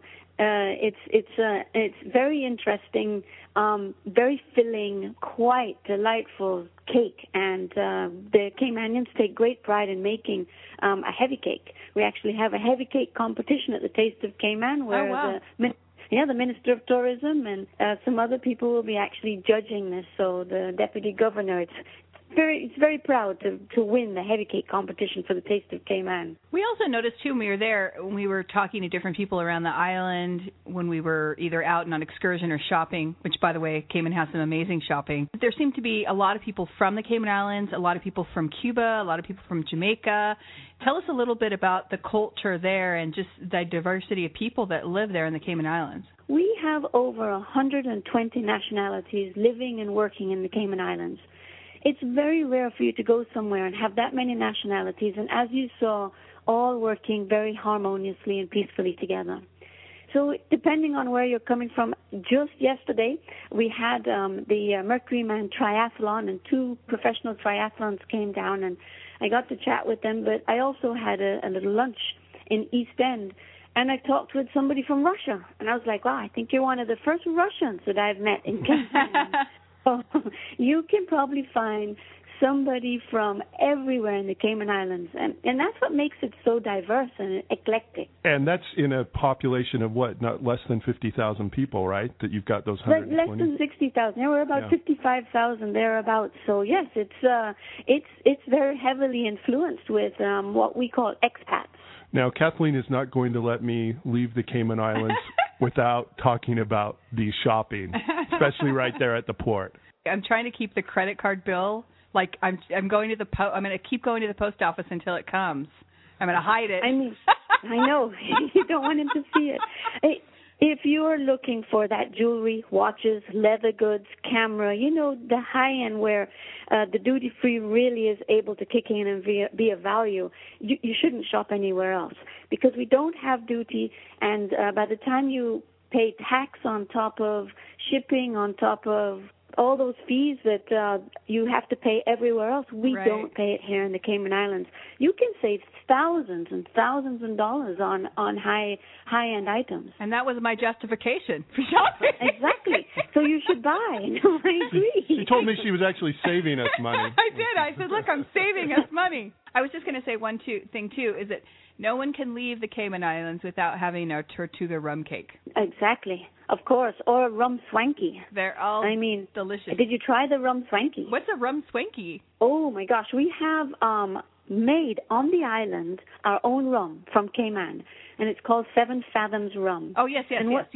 it's very interesting, very filling, quite delightful cake. And the Caymanians take great pride in making a heavy cake. We actually have a heavy cake competition at the Taste of Cayman, where the Minister of Tourism and some other people will be actually judging this. So the Deputy Governor, it's very proud to win the heavy cake competition for the Taste of Cayman. We also noticed too when we were there, when we were talking to different people around the island, when we were either out on excursion or shopping, which by the way, Cayman has some amazing shopping. There seemed to be a lot of people from the Cayman Islands, a lot of people from Cuba, a lot of people from Jamaica. Tell us a little bit about the culture there and just the diversity of people that live there in the Cayman Islands. We have over 120 nationalities living and working in the Cayman Islands. It's very rare for you to go somewhere and have that many nationalities, and as you saw, all working very harmoniously and peacefully together. So depending on where you're coming from, just yesterday we had the Mercury Man Triathlon, and 2 professional triathlons came down, and I got to chat with them, but I also had a little lunch in East End, and I talked with somebody from Russia, and I was like, wow, I think you're one of the first Russians that I've met in Cayman. So you can probably find somebody from everywhere in the Cayman Islands, and that's what makes it so diverse and eclectic. And that's in a population of what, not less than 50,000 people, right? That you've got those 120? Less than 60,000. There were about 55,000 thereabouts. So yes, it's very heavily influenced with what we call expats. Now, Kathleen is not going to let me leave the Cayman Islands without talking about the shopping, especially right there at the port. I'm trying to keep the credit card bill. Like I'm going to I'm going to keep going to the post office until it comes. I'm going to hide it. I mean, I know you don't want him to see it. If you're looking for that jewelry, watches, leather goods, camera, the high end where the duty free really is able to kick in and be a value, you shouldn't shop anywhere else, because we don't have duty, and by the time you pay tax on top of shipping, on top of all those fees that you have to pay everywhere else, we don't pay it here in the Cayman Islands. You can save thousands and thousands of dollars on high-end items. And that was my justification for shopping. Exactly. So you should buy. No, I agree. She told me she was actually saving us money. I did. I said, look, I'm saving us money. I was just going to say one thing, too, is that no one can leave the Cayman Islands without having a Tortuga rum cake. Exactly. Of course. Or a rum swanky. They're all delicious. Did you try the rum swanky? What's a rum swanky? Oh, my gosh. We have made on the island our own rum from Cayman, and it's called 7 Fathoms Rum. Oh, yes.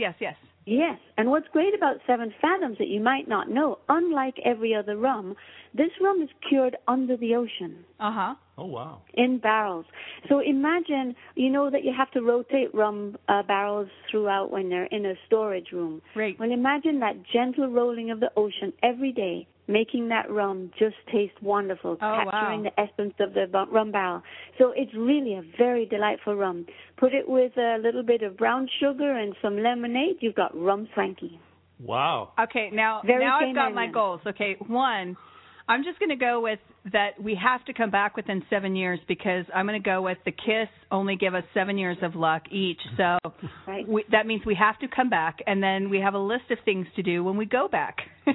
Yes, and what's great about 7 Fathoms that you might not know, unlike every other rum, this rum is cured under the ocean. Uh-huh. Oh, wow. In barrels. So imagine, that you have to rotate rum barrels throughout when they're in a storage room. Right. Well, imagine that gentle rolling of the ocean every day, making that rum just taste wonderful, capturing the essence of the rum barrel. So it's really a very delightful rum. Put it with a little bit of brown sugar and some lemonade, you've got rum swanky. Wow. Okay, now I've got my goals. Okay, one, I'm just going to go with that we have to come back within 7 years, because I'm going to go with the KISS only give us 7 years of luck each. So that means we have to come back, and then we have a list of things to do when we go back.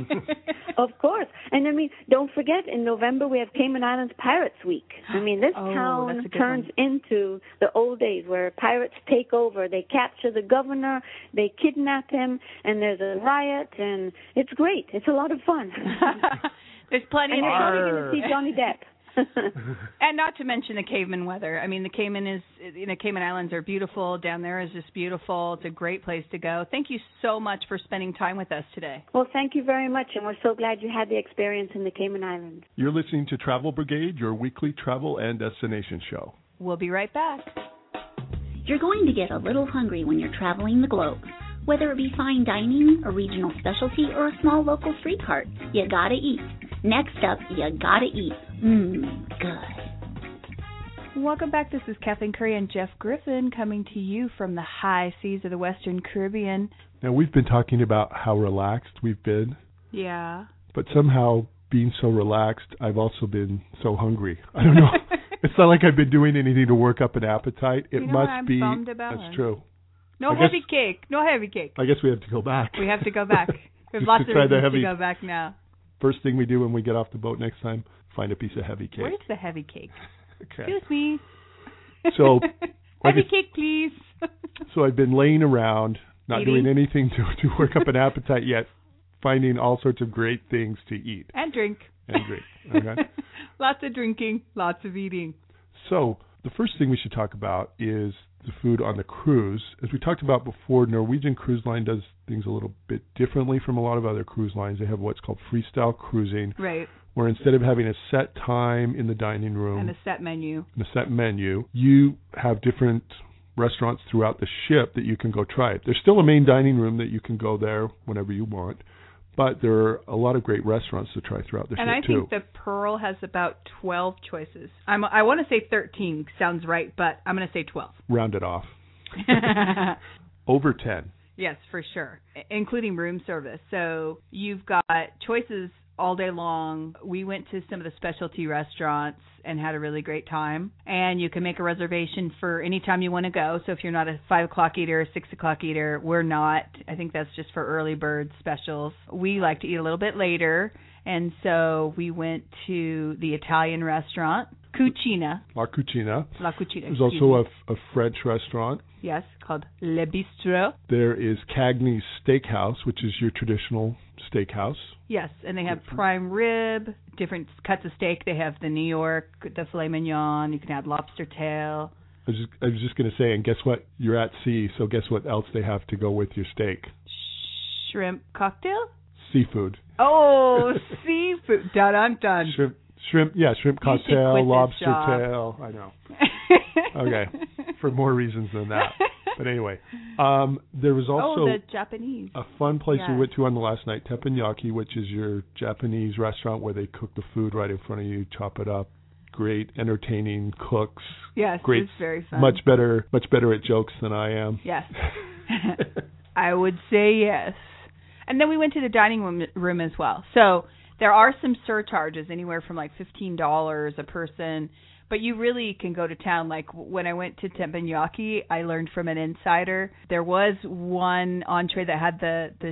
Of course. And don't forget, in November we have Cayman Islands Pirates Week. This town turns into the old days where pirates take over. They capture the governor, they kidnap him, and there's a riot, and it's great. It's a lot of fun. There's plenty of probably going to see Johnny Depp. And not to mention the Cayman weather. The Cayman Islands are beautiful. Down there is just beautiful. It's a great place to go. Thank you so much for spending time with us today. Well, thank you very much, and we're so glad you had the experience in the Cayman Islands. You're listening to Travel Brigade, your weekly travel and destination show. We'll be right back. You're going to get a little hungry when you're traveling the globe. Whether it be fine dining, a regional specialty, or a small local street cart, you gotta eat. Next up, you gotta eat. Good. Welcome back. This is Kathleen Curry and Jeff Griffin coming to you from the high seas of the Western Caribbean. Now, we've been talking about how relaxed we've been. Yeah. But somehow, being so relaxed, I've also been so hungry. I don't know. It's not like I've been doing anything to work up an appetite. It must be. Bummed about that's true. No heavy cake. I guess we have to go back. We have to go back. We have lots of reasons to go back now. First thing we do when we get off the boat next time, find a piece of heavy cake. Where's the heavy cake? Okay. Excuse me. So heavy cake, please. So I've been laying around, not doing anything to work up an appetite yet, finding all sorts of great things to eat. And drink. and drink. Okay. Lots of drinking, lots of eating. So the first thing we should talk about is the food on the cruise. As we talked about before, Norwegian Cruise Line does things a little bit differently from a lot of other cruise lines. They have what's called freestyle cruising, right? Where instead of having a set time in the dining room and a set menu, you have different restaurants throughout the ship that you can go try it. There's still a main dining room that you can go there whenever you want, but there are a lot of great restaurants to try throughout the ship, too. And I think the Pearl has about 12 choices. I want to say 13 sounds right, but I'm going to say 12. Round it off. Over 10. Yes, for sure, including room service. So you've got choices all day long. We went to some of the specialty restaurants and had a really great time. And you can make a reservation for any time you want to go. So if you're not a 5 o'clock eater or 6 o'clock eater, we're not. I think that's just for early bird specials. We like to eat a little bit later. And so we went to the Italian restaurant, Cucina. La Cucina. There's There's also a French restaurant. Yes, called Le Bistro. There is Cagney's Steakhouse, which is your traditional steakhouse. Yes, and they have prime rib, different cuts of steak. They have the New York, the filet mignon. You can add lobster tail. I was just going to say, and guess what? You're at sea, so guess what else they have to go with your steak? Shrimp cocktail? Seafood. Oh, seafood. Dun. Shrimp cocktail, lobster tail. I know. Okay, for more reasons than that. But anyway, there was also the Japanese. A fun place we went to on the last night, Teppanyaki, which is your Japanese restaurant where they cook the food right in front of you, chop it up. Great, entertaining cooks. Yes, great, it's very fun. Much better at jokes than I am. Yes, I would say yes. And then we went to the dining room as well. So there are some surcharges, anywhere from like $15 a person. But you really can go to town. Like when I went to Teppanyaki, I learned from an insider. There was one entree that had the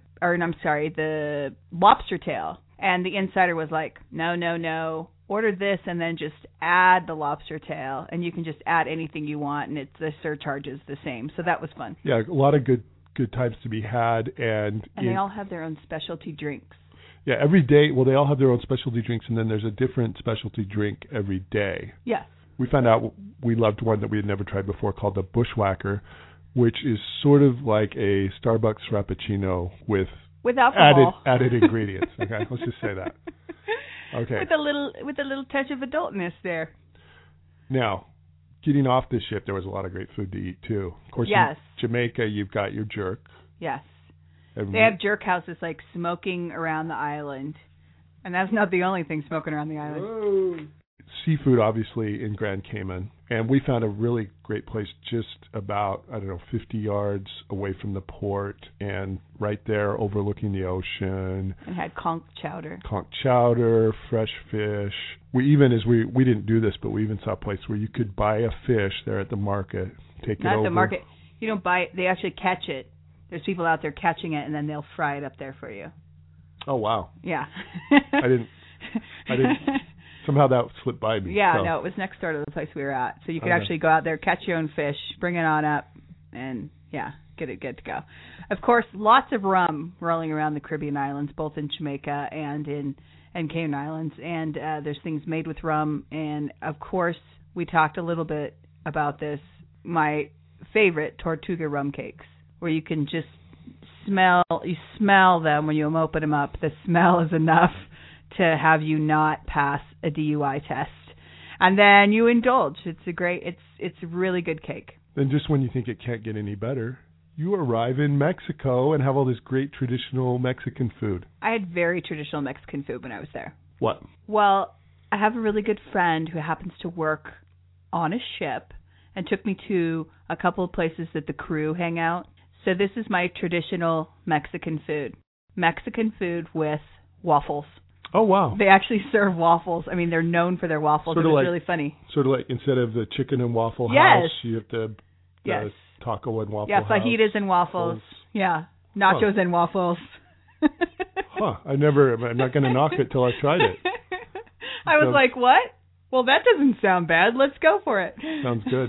lobster tail. And the insider was like, no. Order this and then just add the lobster tail. And you can just add anything you want, and the surcharge is the same. So that was fun. Yeah, a lot of good times to be had. And they all have their own specialty drinks. Yeah, every day. Well, they all have their own specialty drinks, and then there's a different specialty drink every day. Yes. We found out we loved one that we had never tried before called the Bushwhacker, which is sort of like a Starbucks Frappuccino with alcohol. added ingredients. Okay, let's just say that. Okay. With a little touch of adultness there. Now, getting off this ship, there was a lot of great food to eat too. Of course, yes. In Jamaica, you've got your jerk. Yes. They have jerk houses like smoking around the island. And that's not the only thing smoking around the island. Whoa. Seafood, obviously, in Grand Cayman. And we found a really great place just about, 50 yards away from the port and right there overlooking the ocean. And had conch chowder. Fresh fish. We didn't do this, but we even saw a place where you could buy a fish there at the market, take it over. Not at the market. You don't buy it. They actually catch it. There's people out there catching it, and then they'll fry it up there for you. Oh, wow. Yeah. I didn't. Somehow that slipped by me. Yeah, so. No, it was next door to the place we were at. So you could actually go out there, catch your own fish, bring it on up, and, get it good to go. Of course, lots of rum rolling around the Caribbean islands, both in Jamaica and in Cayman Islands. And there's things made with rum. And, of course, we talked a little bit about this. My favorite, Tortuga rum cakes, where you can just smell them when you open them up. The smell is enough to have you not pass a DUI test. And then you indulge. It's a really good cake. Then just when you think it can't get any better, you arrive in Mexico and have all this great traditional Mexican food. I had very traditional Mexican food when I was there. What? Well, I have a really good friend who happens to work on a ship and took me to a couple of places that the crew hang out. So this is my traditional Mexican food. Mexican food with waffles. Oh, wow. They actually serve waffles. I mean, they're known for their waffles. It was really funny. Sort of like instead of the chicken and waffle house, you have the taco and waffle house. Yeah, fajitas and waffles. Yeah, nachos and waffles. I'm not going to knock it till I've tried it. I was like, what? Well, that doesn't sound bad. Let's go for it. Sounds good.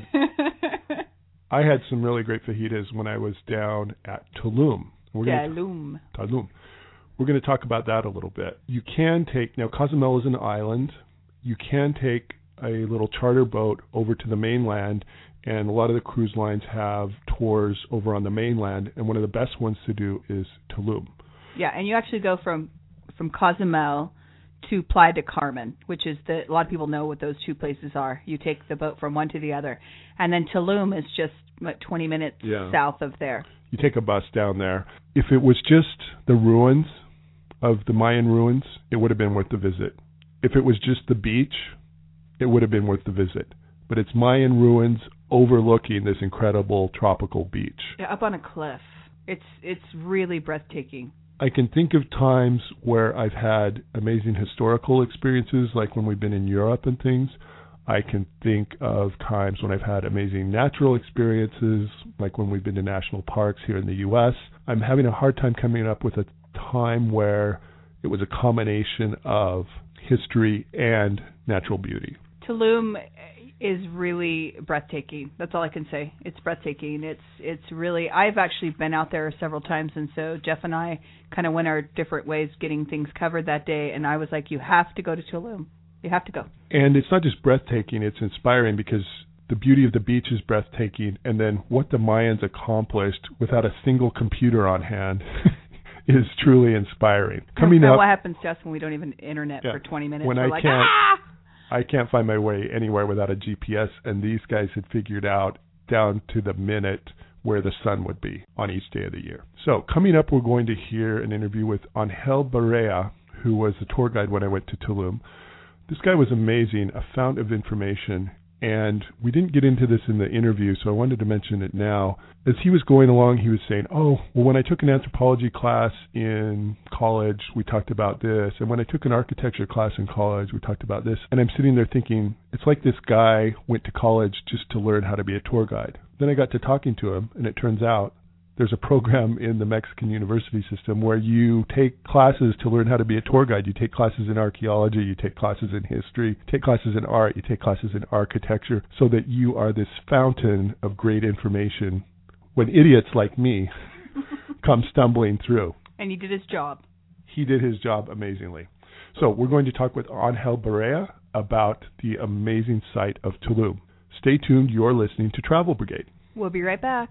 I had some really great fajitas when I was down at Tulum. Tulum. We're going to talk about that a little bit. You can take, now Cozumel is an island. You can take a little charter boat over to the mainland, and a lot of the cruise lines have tours over on the mainland, and one of the best ones to do is Tulum. Yeah, and you actually go from Cozumel to Playa del Carmen, which is a lot of people know what those two places are. You take the boat from one to the other. And then Tulum is just 20 minutes south of there. You take a bus down there. If it was just the ruins of the Mayan ruins, it would have been worth the visit. If it was just the beach, it would have been worth the visit. But it's Mayan ruins overlooking this incredible tropical beach. Yeah, up on a cliff. It's really breathtaking. I can think of times where I've had amazing historical experiences, like when we've been in Europe and things. I can think of times when I've had amazing natural experiences, like when we've been to national parks here in the U.S. I'm having a hard time coming up with a time where it was a combination of history and natural beauty. Tulum is really breathtaking. That's all I can say. It's breathtaking. It's really, I've actually been out there several times, and so Jeff and I kind of went our different ways getting things covered that day, and I was like, you have to go to Tulum. You have to go. And it's not just breathtaking, it's inspiring, because the beauty of the beach is breathtaking, and then what the Mayans accomplished without a single computer on hand is truly inspiring. Coming up, what happens to us when we don't even internet for 20 minutes? When I can't find my way anywhere without a GPS, and these guys had figured out down to the minute where the sun would be on each day of the year. So coming up, we're going to hear an interview with Angel Barea, who was the tour guide when I went to Tulum. This guy was amazing, a fount of information, and we didn't get into this in the interview, so I wanted to mention it now. As he was going along, he was saying, when I took an anthropology class in college, we talked about this, and when I took an architecture class in college, we talked about this. And I'm sitting there thinking, it's like this guy went to college just to learn how to be a tour guide. Then I got to talking to him, and it turns out there's a program in the Mexican university system where you take classes to learn how to be a tour guide. You take classes in archaeology, you take classes in history, you take classes in art, you take classes in architecture, so that you are this fountain of great information when idiots like me come stumbling through. And he did his job. He did his job amazingly. So we're going to talk with Angel Barea about the amazing site of Tulum. Stay tuned. You're listening to Travel Brigade. We'll be right back.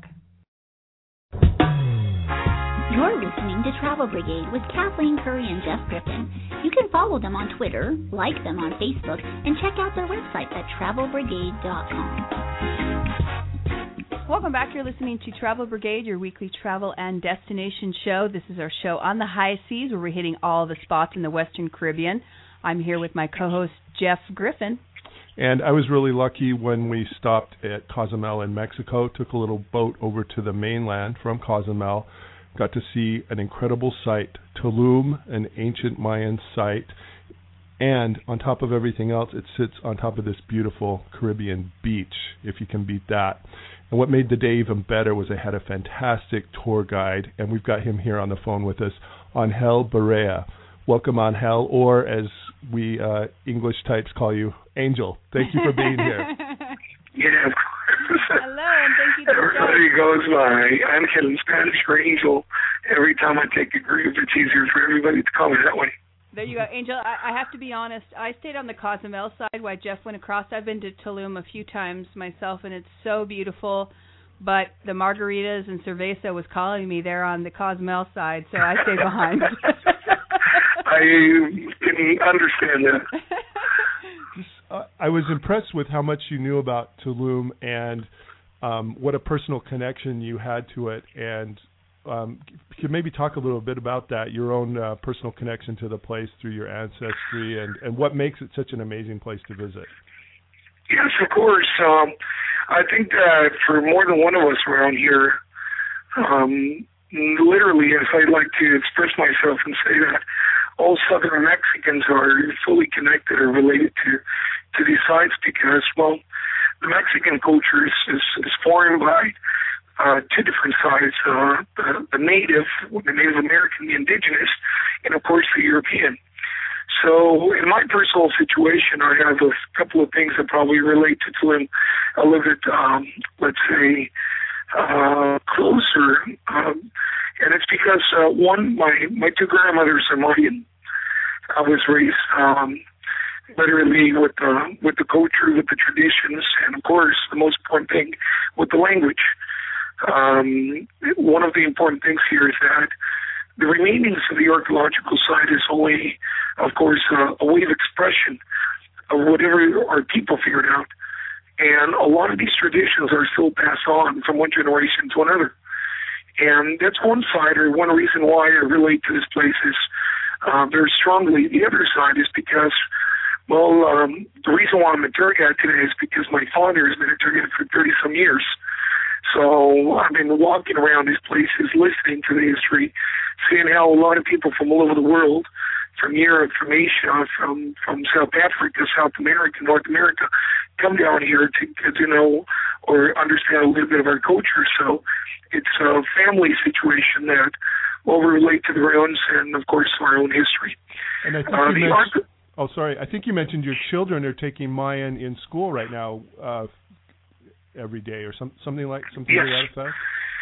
You're listening to Travel Brigade with Kathleen Curry and Jeff Griffin. You can follow them on Twitter, like them on Facebook, and check out their website at travelbrigade.com. Welcome back. You're listening to Travel Brigade, your weekly travel and destination show. This is our show on the high seas, where we're hitting all the spots in the Western Caribbean. I'm here with my co-host, Jeff Griffin. And I was really lucky when we stopped at Cozumel in Mexico, took a little boat over to the mainland from Cozumel, got to see an incredible site, Tulum, an ancient Mayan site, and on top of everything else, it sits on top of this beautiful Caribbean beach, if you can beat that. And what made the day even better was I had a fantastic tour guide, and we've got him here on the phone with us, Angel Barea. Welcome, Angel, or as we English types call you, Angel. Thank you for being here. Yeah, of course. Hello, and thank you. Everybody goes by Angel in Spanish or Angel. Every time I take a group, it's easier for everybody to call me that way. There you go, Angel. I have to be honest. I stayed on the Cozumel side while Jeff went across. I've been to Tulum a few times myself, and it's so beautiful. But the margaritas and cerveza was calling me there on the Cozumel side, so I stayed behind. I can understand that. I was impressed with how much you knew about Tulum and what a personal connection you had to it. And could maybe talk a little bit about that, your own personal connection to the place through your ancestry, and what makes it such an amazing place to visit. Yes, of course. I think that for more than one of us around here, literally, if I'd like to express myself and say that all Southern Mexicans are fully connected or related to these sites because, well, the Mexican culture is formed by two different sides, the Native American, the indigenous, and of course the European. So in my personal situation, I have a couple of things that probably relate to Tulum a little bit, let's say, closer. And it's because, one, my two grandmothers are Mayan. I was raised literally with the culture, with the traditions, and of course, the most important thing, with the language. One of the important things here is that the remainings of the archaeological site is only, of course, a way of expression of whatever our people figured out. And a lot of these traditions are still passed on from one generation to another. And that's one side, or one reason why I relate to this place is very strongly. The other side is because, well, the reason why I'm a tour guide today is because my father has been a tour guide for 30-some years. So I've been walking around these places, listening to the history, seeing how a lot of people from all over the world, from Europe, from Asia, from South Africa, South America, North America, come down here to get to know or understand a little bit of our culture. So it's a family situation that will relate to the ruins and, of course, our own history. And I think I think you mentioned your children are taking Mayan in school right now every day, or something like yes. To that effect.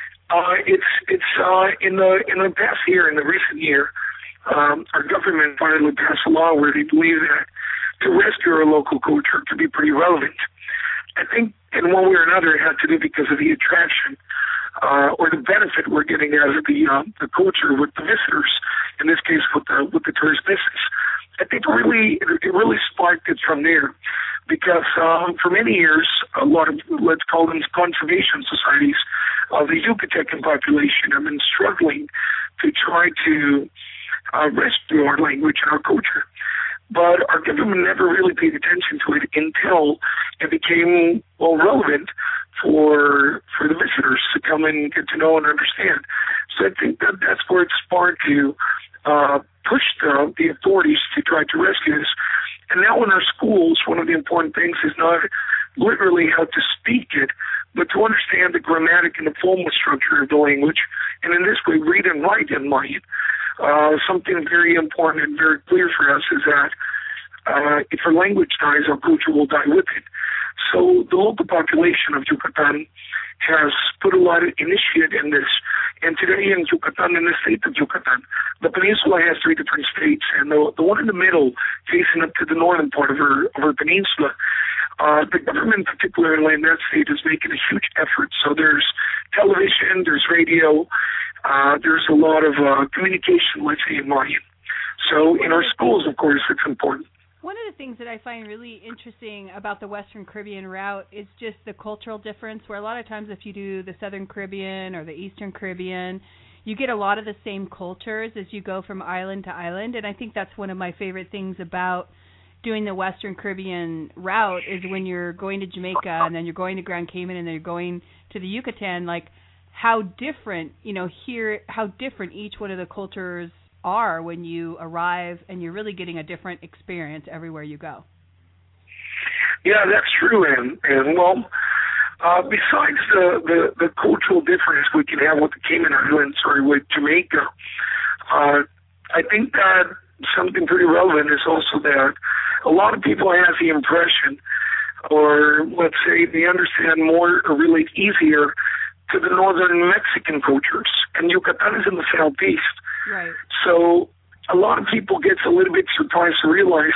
It's in the past year, in the recent year, our government finally passed a law where they believe that to rescue our local culture could be pretty relevant. I think in one way or another it had to do because of the attraction or the benefit we're getting out of the culture with the visitors, in this case with the tourist business. I think it really sparked it from there, because for many years, a lot of, let's call them conservation societies of the Yucatecan population have been struggling to try to rescue our language and our culture. But our government never really paid attention to it until it became, well, relevant for the visitors to come and get to know and understand. So I think that's where it sparked to push the authorities to try to rescue this. And now in our schools, one of the important things is not literally how to speak it, but to understand the grammatic and the formal structure of the language, and in this way, read and write in Mayan. Something very important and very clear for us is that if our language dies, our culture will die with it. So the local population of Yucatan has put a lot of initiative in this. And today in Yucatan, in the state of Yucatan, the peninsula has 3 different states, and the one in the middle, facing up to the northern part of our peninsula, the government, particularly in that state, is making a huge effort. So there's television, there's radio, there's a lot of communication, let's say, in Mayan. So in our schools, of course, it's important. One of the things that I find really interesting about the Western Caribbean route is just the cultural difference, where a lot of times if you do the Southern Caribbean or the Eastern Caribbean, you get a lot of the same cultures as you go from island to island. And I think that's one of my favorite things about doing the Western Caribbean route is when you're going to Jamaica and then you're going to Grand Cayman and then you're going to the Yucatan, like how different, how different each one of the cultures are when you arrive, and you're really getting a different experience everywhere you go. Yeah, that's true, and well, besides the cultural difference we can have with the Cayman Islands or with Jamaica, I think that something pretty relevant is also that a lot of people have the impression, or let's say they understand more or relate easier to the northern Mexican cultures, and Yucatan is in the southeast. Right. So a lot of people get a little bit surprised to realize,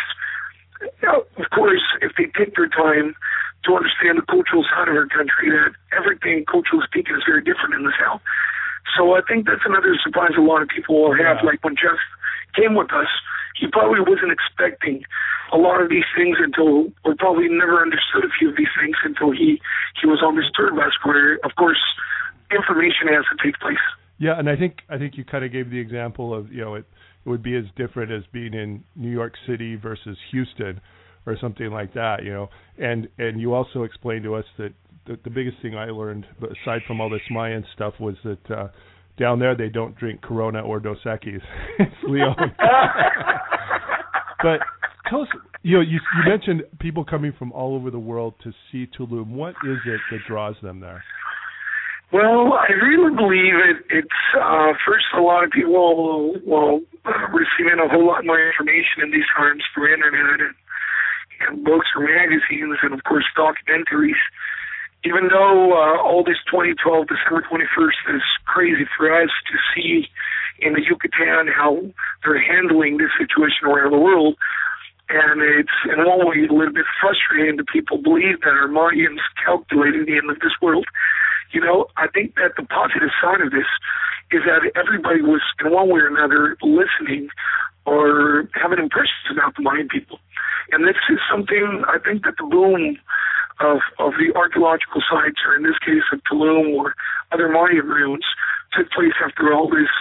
of course, if they take their time to understand the cultural side of our country, that everything culturally speaking is very different in the South. So I think that's another surprise a lot of people will have. Yeah. Like when Jeff came with us, he probably wasn't expecting a lot of these things or probably never understood a few of these things until he was on this tour bus where, of course, information has to take place. Yeah, and I think you kind of gave the example of, it would be as different as being in New York City versus Houston or something like that, And you also explained to us that the biggest thing I learned, aside from all this Mayan stuff, was that down there they don't drink Corona or Dos Equis. It's Leon. But tell us, you mentioned people coming from all over the world to see Tulum. What is it that draws them there? Well, I really believe it's first, a lot of people will receiving a whole lot more information in these times through internet and books or magazines and, of course, documentaries. even though all this 2012, December 21st, is crazy for us to see in the Yucatan how they're handling this situation around the world, and it's in one way a little bit frustrating that people believe that our Mayans calculated the end of this world. You know, I think that the positive side of this is that everybody was, in one way or another, listening or having impressions about the Mayan people. And this is something, I think, that the boom of the archaeological sites, or in this case of Tulum or other Mayan ruins, took place after all this,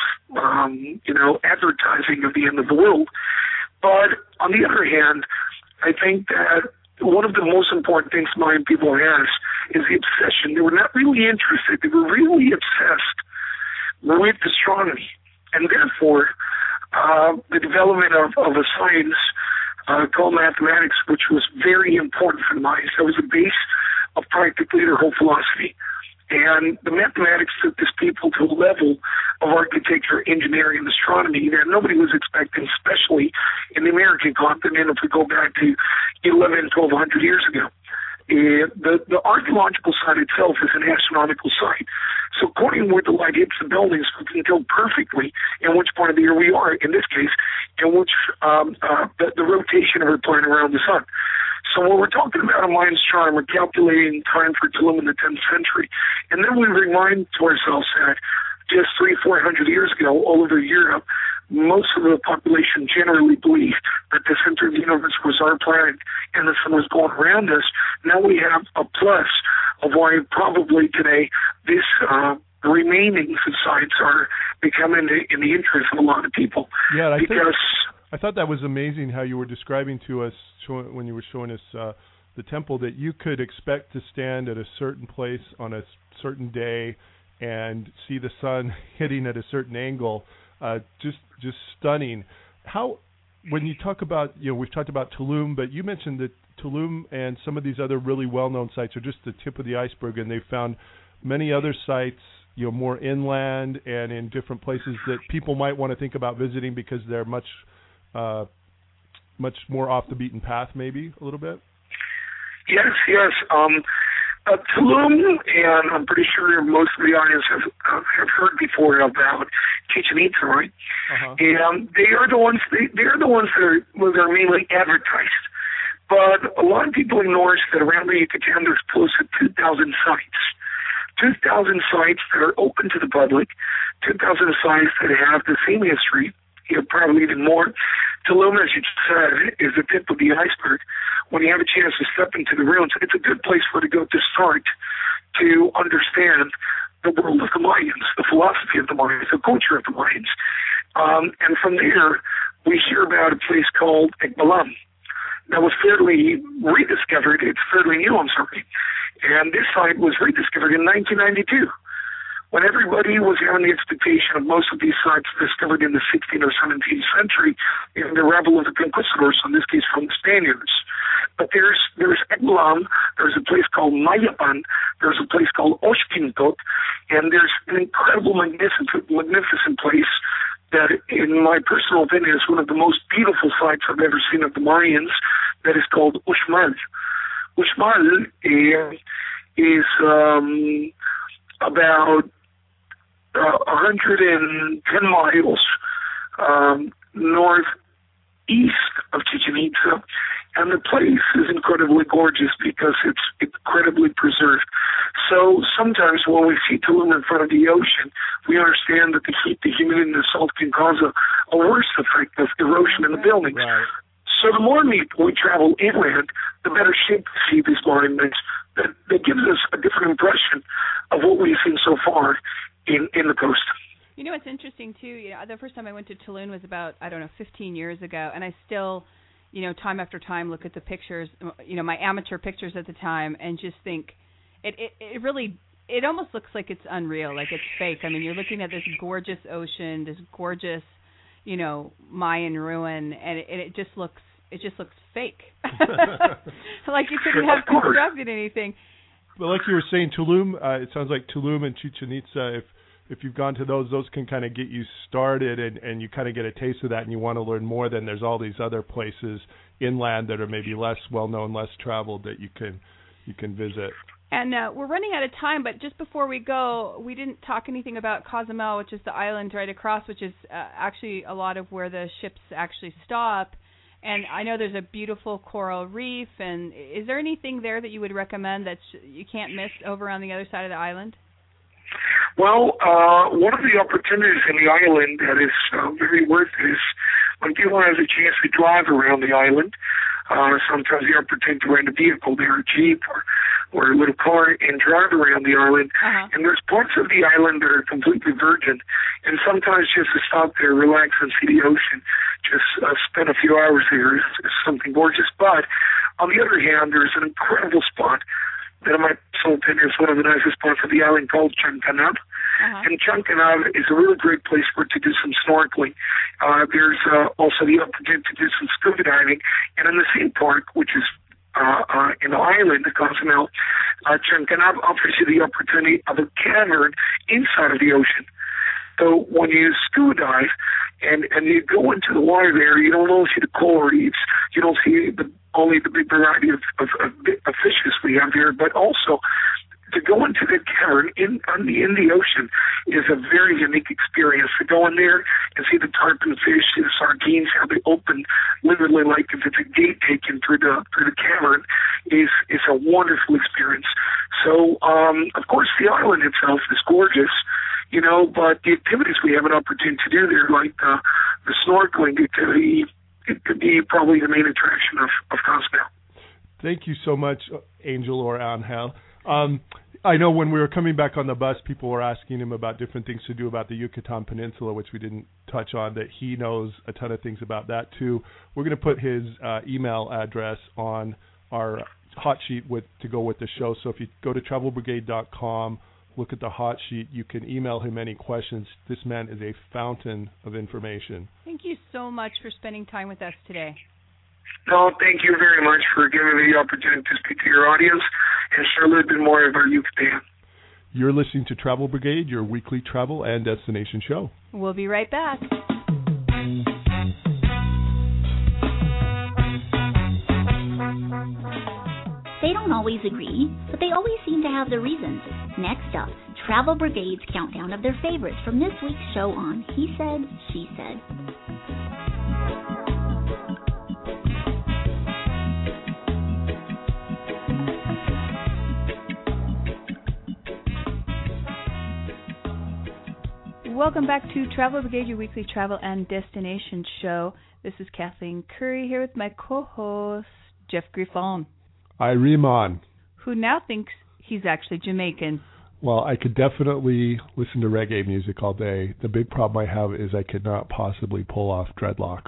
advertising of the end of the world. But on the other hand, I think that one of the most important things Mayan people has is the obsession. They were not really interested. They were really obsessed with astronomy. And therefore, the development of a science called mathematics, which was very important for the Mayans. That was the base of practically their whole philosophy. And the mathematics took this people to a level of architecture, engineering, and astronomy that nobody was expecting, especially in the American continent if we go back to 1,1200 years ago. The archaeological site itself is an astronomical site. So according to where the light hits the buildings, we can tell perfectly in which part of the year we are, in this case, in which the rotation of our planet around the sun. So when we're talking about a Mayan astronomer calculating time for Tulum in the 10th century, and then we remind to ourselves that just 300-400 years ago, all over Europe, most of the population generally believed that the center of the universe was our planet and the sun was going around us. Now we have a plus of why probably today this remaining sites are becoming in the interest of a lot of people. Yeah, I thought that was amazing how you were describing to us when you were showing us the temple, that you could expect to stand at a certain place on a certain day and see the sun hitting at a certain angle. Just stunning. How, when you talk about, we've talked about Tulum, but you mentioned that Tulum and some of these other really well-known sites are just the tip of the iceberg, and they've found many other sites, more inland and in different places that people might want to think about visiting because they're much more off the beaten path, maybe a little bit. Yes. Tulum, and I'm pretty sure most of the audience have heard before about Chichen Itza, right? Uh-huh. And they are the ones that are mainly advertised. But a lot of people ignore that around the Yucatan there's close to 2,000 sites. 2,000 sites that are open to the public, 2,000 sites that have the same history, probably even more. Tulum, as you just said, is the tip of the iceberg. When you have a chance to step into the ruins, it's a good place to go to start to understand the world of the Mayans, the philosophy of the Mayans, the culture of the Mayans. And from there, we hear about a place called Ekbalam that was fairly rediscovered. It's fairly new, and this site was rediscovered in 1992. When everybody was having the expectation of most of these sites discovered in the 16th or 17th century in the arrival of the conquistadors, in this case from the Spaniards. But there's Ekbalam, there's a place called Mayapan, there's a place called Oxquintot, and there's an incredible, magnificent place that, in my personal opinion, is one of the most beautiful sites I've ever seen of the Mayans, that is called Uxmal. Uxmal is about 110 miles northeast of Chichen Itza, and the place is incredibly gorgeous because it's incredibly preserved. So sometimes when we see Tulum in front of the ocean, we understand that the heat, the humidity, and the salt can cause a worse effect of erosion in the buildings. Right. So the more we travel inland, the better shape to see these monuments. That gives us a different impression of what we've seen so far in the coast. It's interesting too. The first time I went to Tulum was about 15 years ago, and I still, time after time look at the pictures, my amateur pictures at the time, and just think it really almost looks like it's unreal, like it's fake. I mean, you're looking at this gorgeous ocean, this gorgeous, Mayan ruin, and it just looks fake. Like you couldn't have constructed anything. But like you were saying, Tulum, it sounds like Tulum and Chichen Itza, if you've gone to those can kind of get you started and you kind of get a taste of that and you want to learn more. Then there's all these other places inland that are maybe less well-known, less traveled that you can visit. And we're running out of time, but just before we go, we didn't talk anything about Cozumel, which is the island right across, which is actually a lot of where the ships actually stop. And I know there's a beautiful coral reef. And is there anything there that you would recommend that you can't miss over on the other side of the island? Well, one of the opportunities in the island that is very worth it is when people have a chance to drive around the island. Sometimes the opportunity to rent a vehicle there, a Jeep or a little car, and drive around the island. And there's parts of the island that are completely virgin. And sometimes just to stop there, relax, and see the ocean, just spend a few hours there is something gorgeous. But on the other hand, there's an incredible spot that in my personal opinion is one of the nicest parts of the island called Chancanab. And Chancanab is a really great place for to do some snorkeling. There's also the opportunity to do some scuba diving. And in the same park, which is in the island, the Cozumel, Chancanab offers you the opportunity of a cavern inside of the ocean. So when you scuba dive and you go into the water there, you don't only see the coral reefs, you don't see only the big variety of fishes we have here, but also to go into the cavern in the ocean is a very unique experience. To go in there and see the tarpon fish, the sardines, how they open literally like if it's a gate taken through the cavern is a wonderful experience. So of course the island itself is gorgeous, you know, but the activities we have an opportunity to do there, like the snorkeling activity, it could be probably the main attraction of Cozumel. Thank you so much, Angel or Angel. I know when we were coming back on the bus, people were asking him about different things to do about the Yucatan Peninsula, which we didn't touch on, that he knows a ton of things about that too. We're going to put his email address on our hot sheet to go with the show. So if you go to travelbrigade.com, look at the hot sheet, you can email him any questions. This man is a fountain of information. Thank you so much for spending time with us today. No, thank you very much for giving me the opportunity to speak to your audience and share a little bit more about Yucatan. You're listening to Travel Brigade, your weekly travel and destination show. We'll be right back. They don't always agree, but they always seem to have their reasons. Next up, Travel Brigade's countdown of their favorites from this week's show on He Said, She Said. Welcome back to Travel Brigade, your weekly travel and destination show. This is Kathleen Curry here with my co-host, Jeff Griffon. Iriman. Who now thinks he's actually Jamaican. Well, I could definitely listen to reggae music all day. The big problem I have is I could not possibly pull off dreadlocks.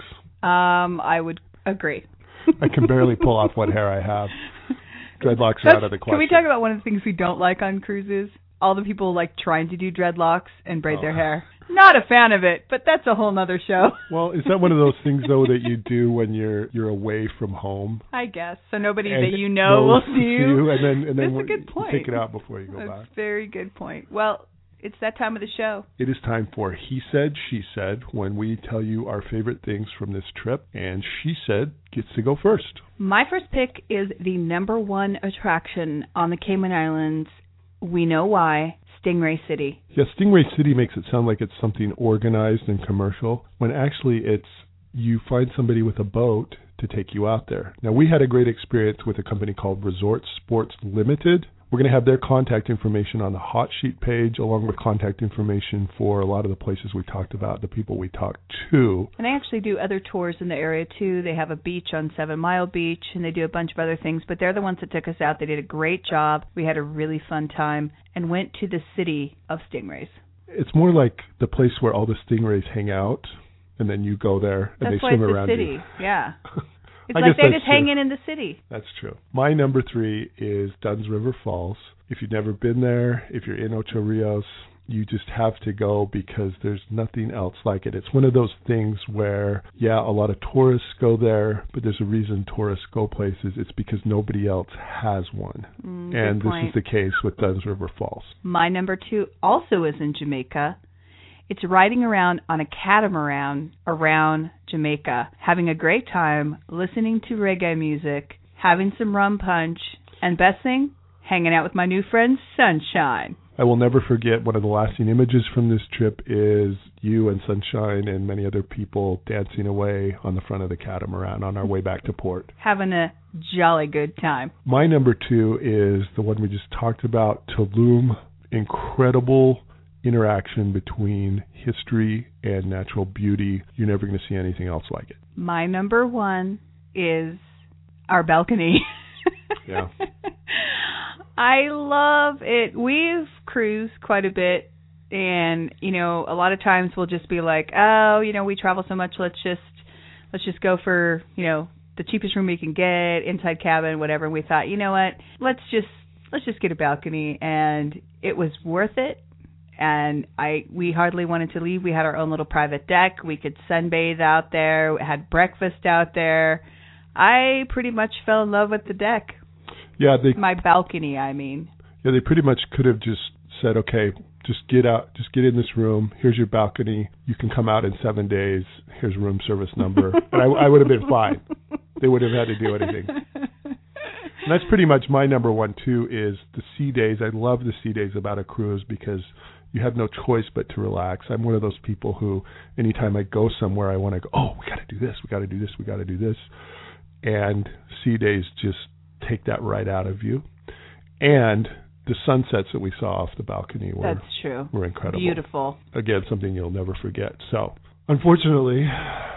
I would agree. I can barely pull off what hair I have. Dreadlocks are out of the question. Can we talk about one of the things we don't like on cruises? All the people like trying to do dreadlocks and braid their hair. Not a fan of it, but that's a whole nother show. Well, is that one of those things though that you do when you're away from home? I guess so. Nobody that you know will see you. And then that's a good point. You take it out before you go that's back. That's a very good point. Well, it's that time of the show. It is time for He Said, She Said, when we tell you our favorite things from this trip, and She Said gets to go first. My first pick is the number one attraction on the Cayman Islands. We know why. Stingray City. Yeah, Stingray City makes it sound like it's something organized and commercial, when actually it's you find somebody with a boat to take you out there. Now, we had a great experience with a company called Resort Sports Limited. We're going to have their contact information on the hot sheet page, along with contact information for a lot of the places we talked about, the people we talked to. And they actually do other tours in the area, too. They have a beach on 7 Mile Beach, and they do a bunch of other things. But they're the ones that took us out. They did a great job. We had a really fun time and went to the city of stingrays. It's more like the place where all the stingrays hang out, and then you go there, and they swim around you. That's why it's the city, yeah. It's like they just hang in the city. That's true. My number 3 is Dunn's River Falls. If you've never been there, if you're in Ocho Rios, you just have to go because there's nothing else like it. It's one of those things where, yeah, a lot of tourists go there, but there's a reason tourists go places. It's because nobody else has one. And this is the case with Dunn's River Falls. My number 2 also is in Jamaica. It's riding around on a catamaran around Jamaica, having a great time, listening to reggae music, having some rum punch, and best thing, hanging out with my new friend Sunshine. I will never forget, one of the lasting images from this trip is you and Sunshine and many other people dancing away on the front of the catamaran on our way back to port. Having a jolly good time. My number 2 is the one we just talked about, Tulum. Incredible interaction between history and natural beauty. You're never going to see anything else like it. My number 1 is our balcony. Yeah. I love it. We've cruised quite a bit, and a lot of times we'll just be like, oh, we travel so much, let's just go for, the cheapest room we can get, inside cabin, whatever. And we thought, you know what, let's just get a balcony, and it was worth it. And we hardly wanted to leave. We had our own little private deck. We could sunbathe out there. We had breakfast out there. I pretty much fell in love with the deck. Yeah, my balcony, I mean. Yeah, they pretty much could have just said, okay, just get in this room. Here's your balcony. You can come out in 7 days. Here's room service number. And I would have been fine. They would have had to do anything. And that's pretty much my number 1 too, is the sea days. I love the sea days about a cruise because you have no choice but to relax. I'm one of those people who, anytime I go somewhere, I want to go, oh, we got to do this, we got to do this, we got to do this. And sea days just take that right out of you. And the sunsets that we saw off the balcony were incredible. Beautiful. Again, something you'll never forget. So, unfortunately,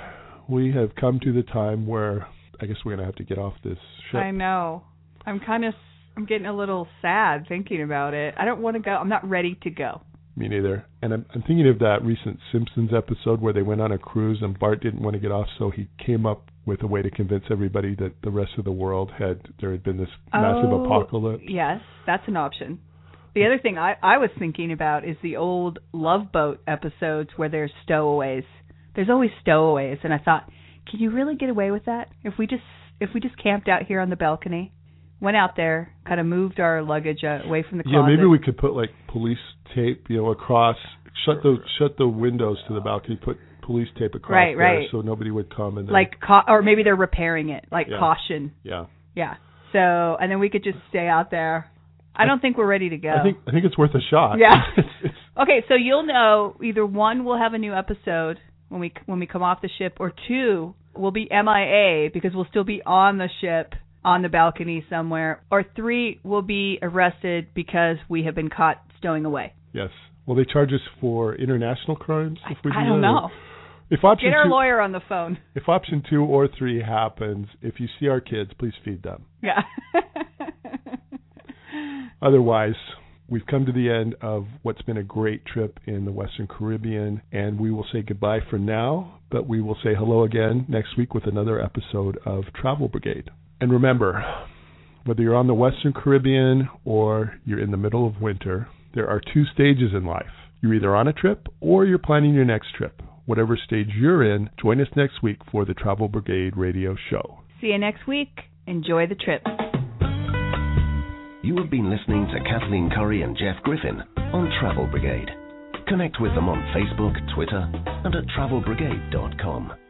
we have come to the time where I guess we're going to have to get off this ship. I know. I'm getting a little sad thinking about it. I don't want to go. I'm not ready to go. Me neither. And I'm thinking of that recent Simpsons episode where they went on a cruise and Bart didn't want to get off, so he came up with a way to convince everybody that the rest of the world there had been this massive apocalypse. Yes, that's an option. The other thing I was thinking about is the old Love Boat episodes where there's stowaways. There's always stowaways, and I thought, can you really get away with that? If we just camped out here on the balcony, went out there, kind of moved our luggage away from the closet. Yeah, maybe we could put like police tape, across, shut the windows to the balcony, put police tape across there so nobody would come and then, or maybe they're repairing it, caution. Yeah. Yeah. So, and then we could just stay out there. I don't think we're ready to go. I think it's worth a shot. Yeah. Okay, so you'll know either 1, we'll have a new episode when we come off the ship, or 2, we'll be MIA because we'll still be on the ship on the balcony somewhere, or 3, we'll be arrested because we have been caught stowing away. Yes. Will they charge us for international crimes if we do that? I don't know. Get our lawyer on the phone. If option 2 or 3 happens, if you see our kids, please feed them. Yeah. Otherwise, we've come to the end of what's been a great trip in the Western Caribbean, and we will say goodbye for now, but we will say hello again next week with another episode of Travel Brigade. And remember, whether you're on the Western Caribbean or you're in the middle of winter, there are 2 stages in life. You're either on a trip or you're planning your next trip. Whatever stage you're in, join us next week for the Travel Brigade radio show. See you next week. Enjoy the trip. You have been listening to Kathleen Curry and Jeff Griffin on Travel Brigade. Connect with them on Facebook, Twitter, and at travelbrigade.com.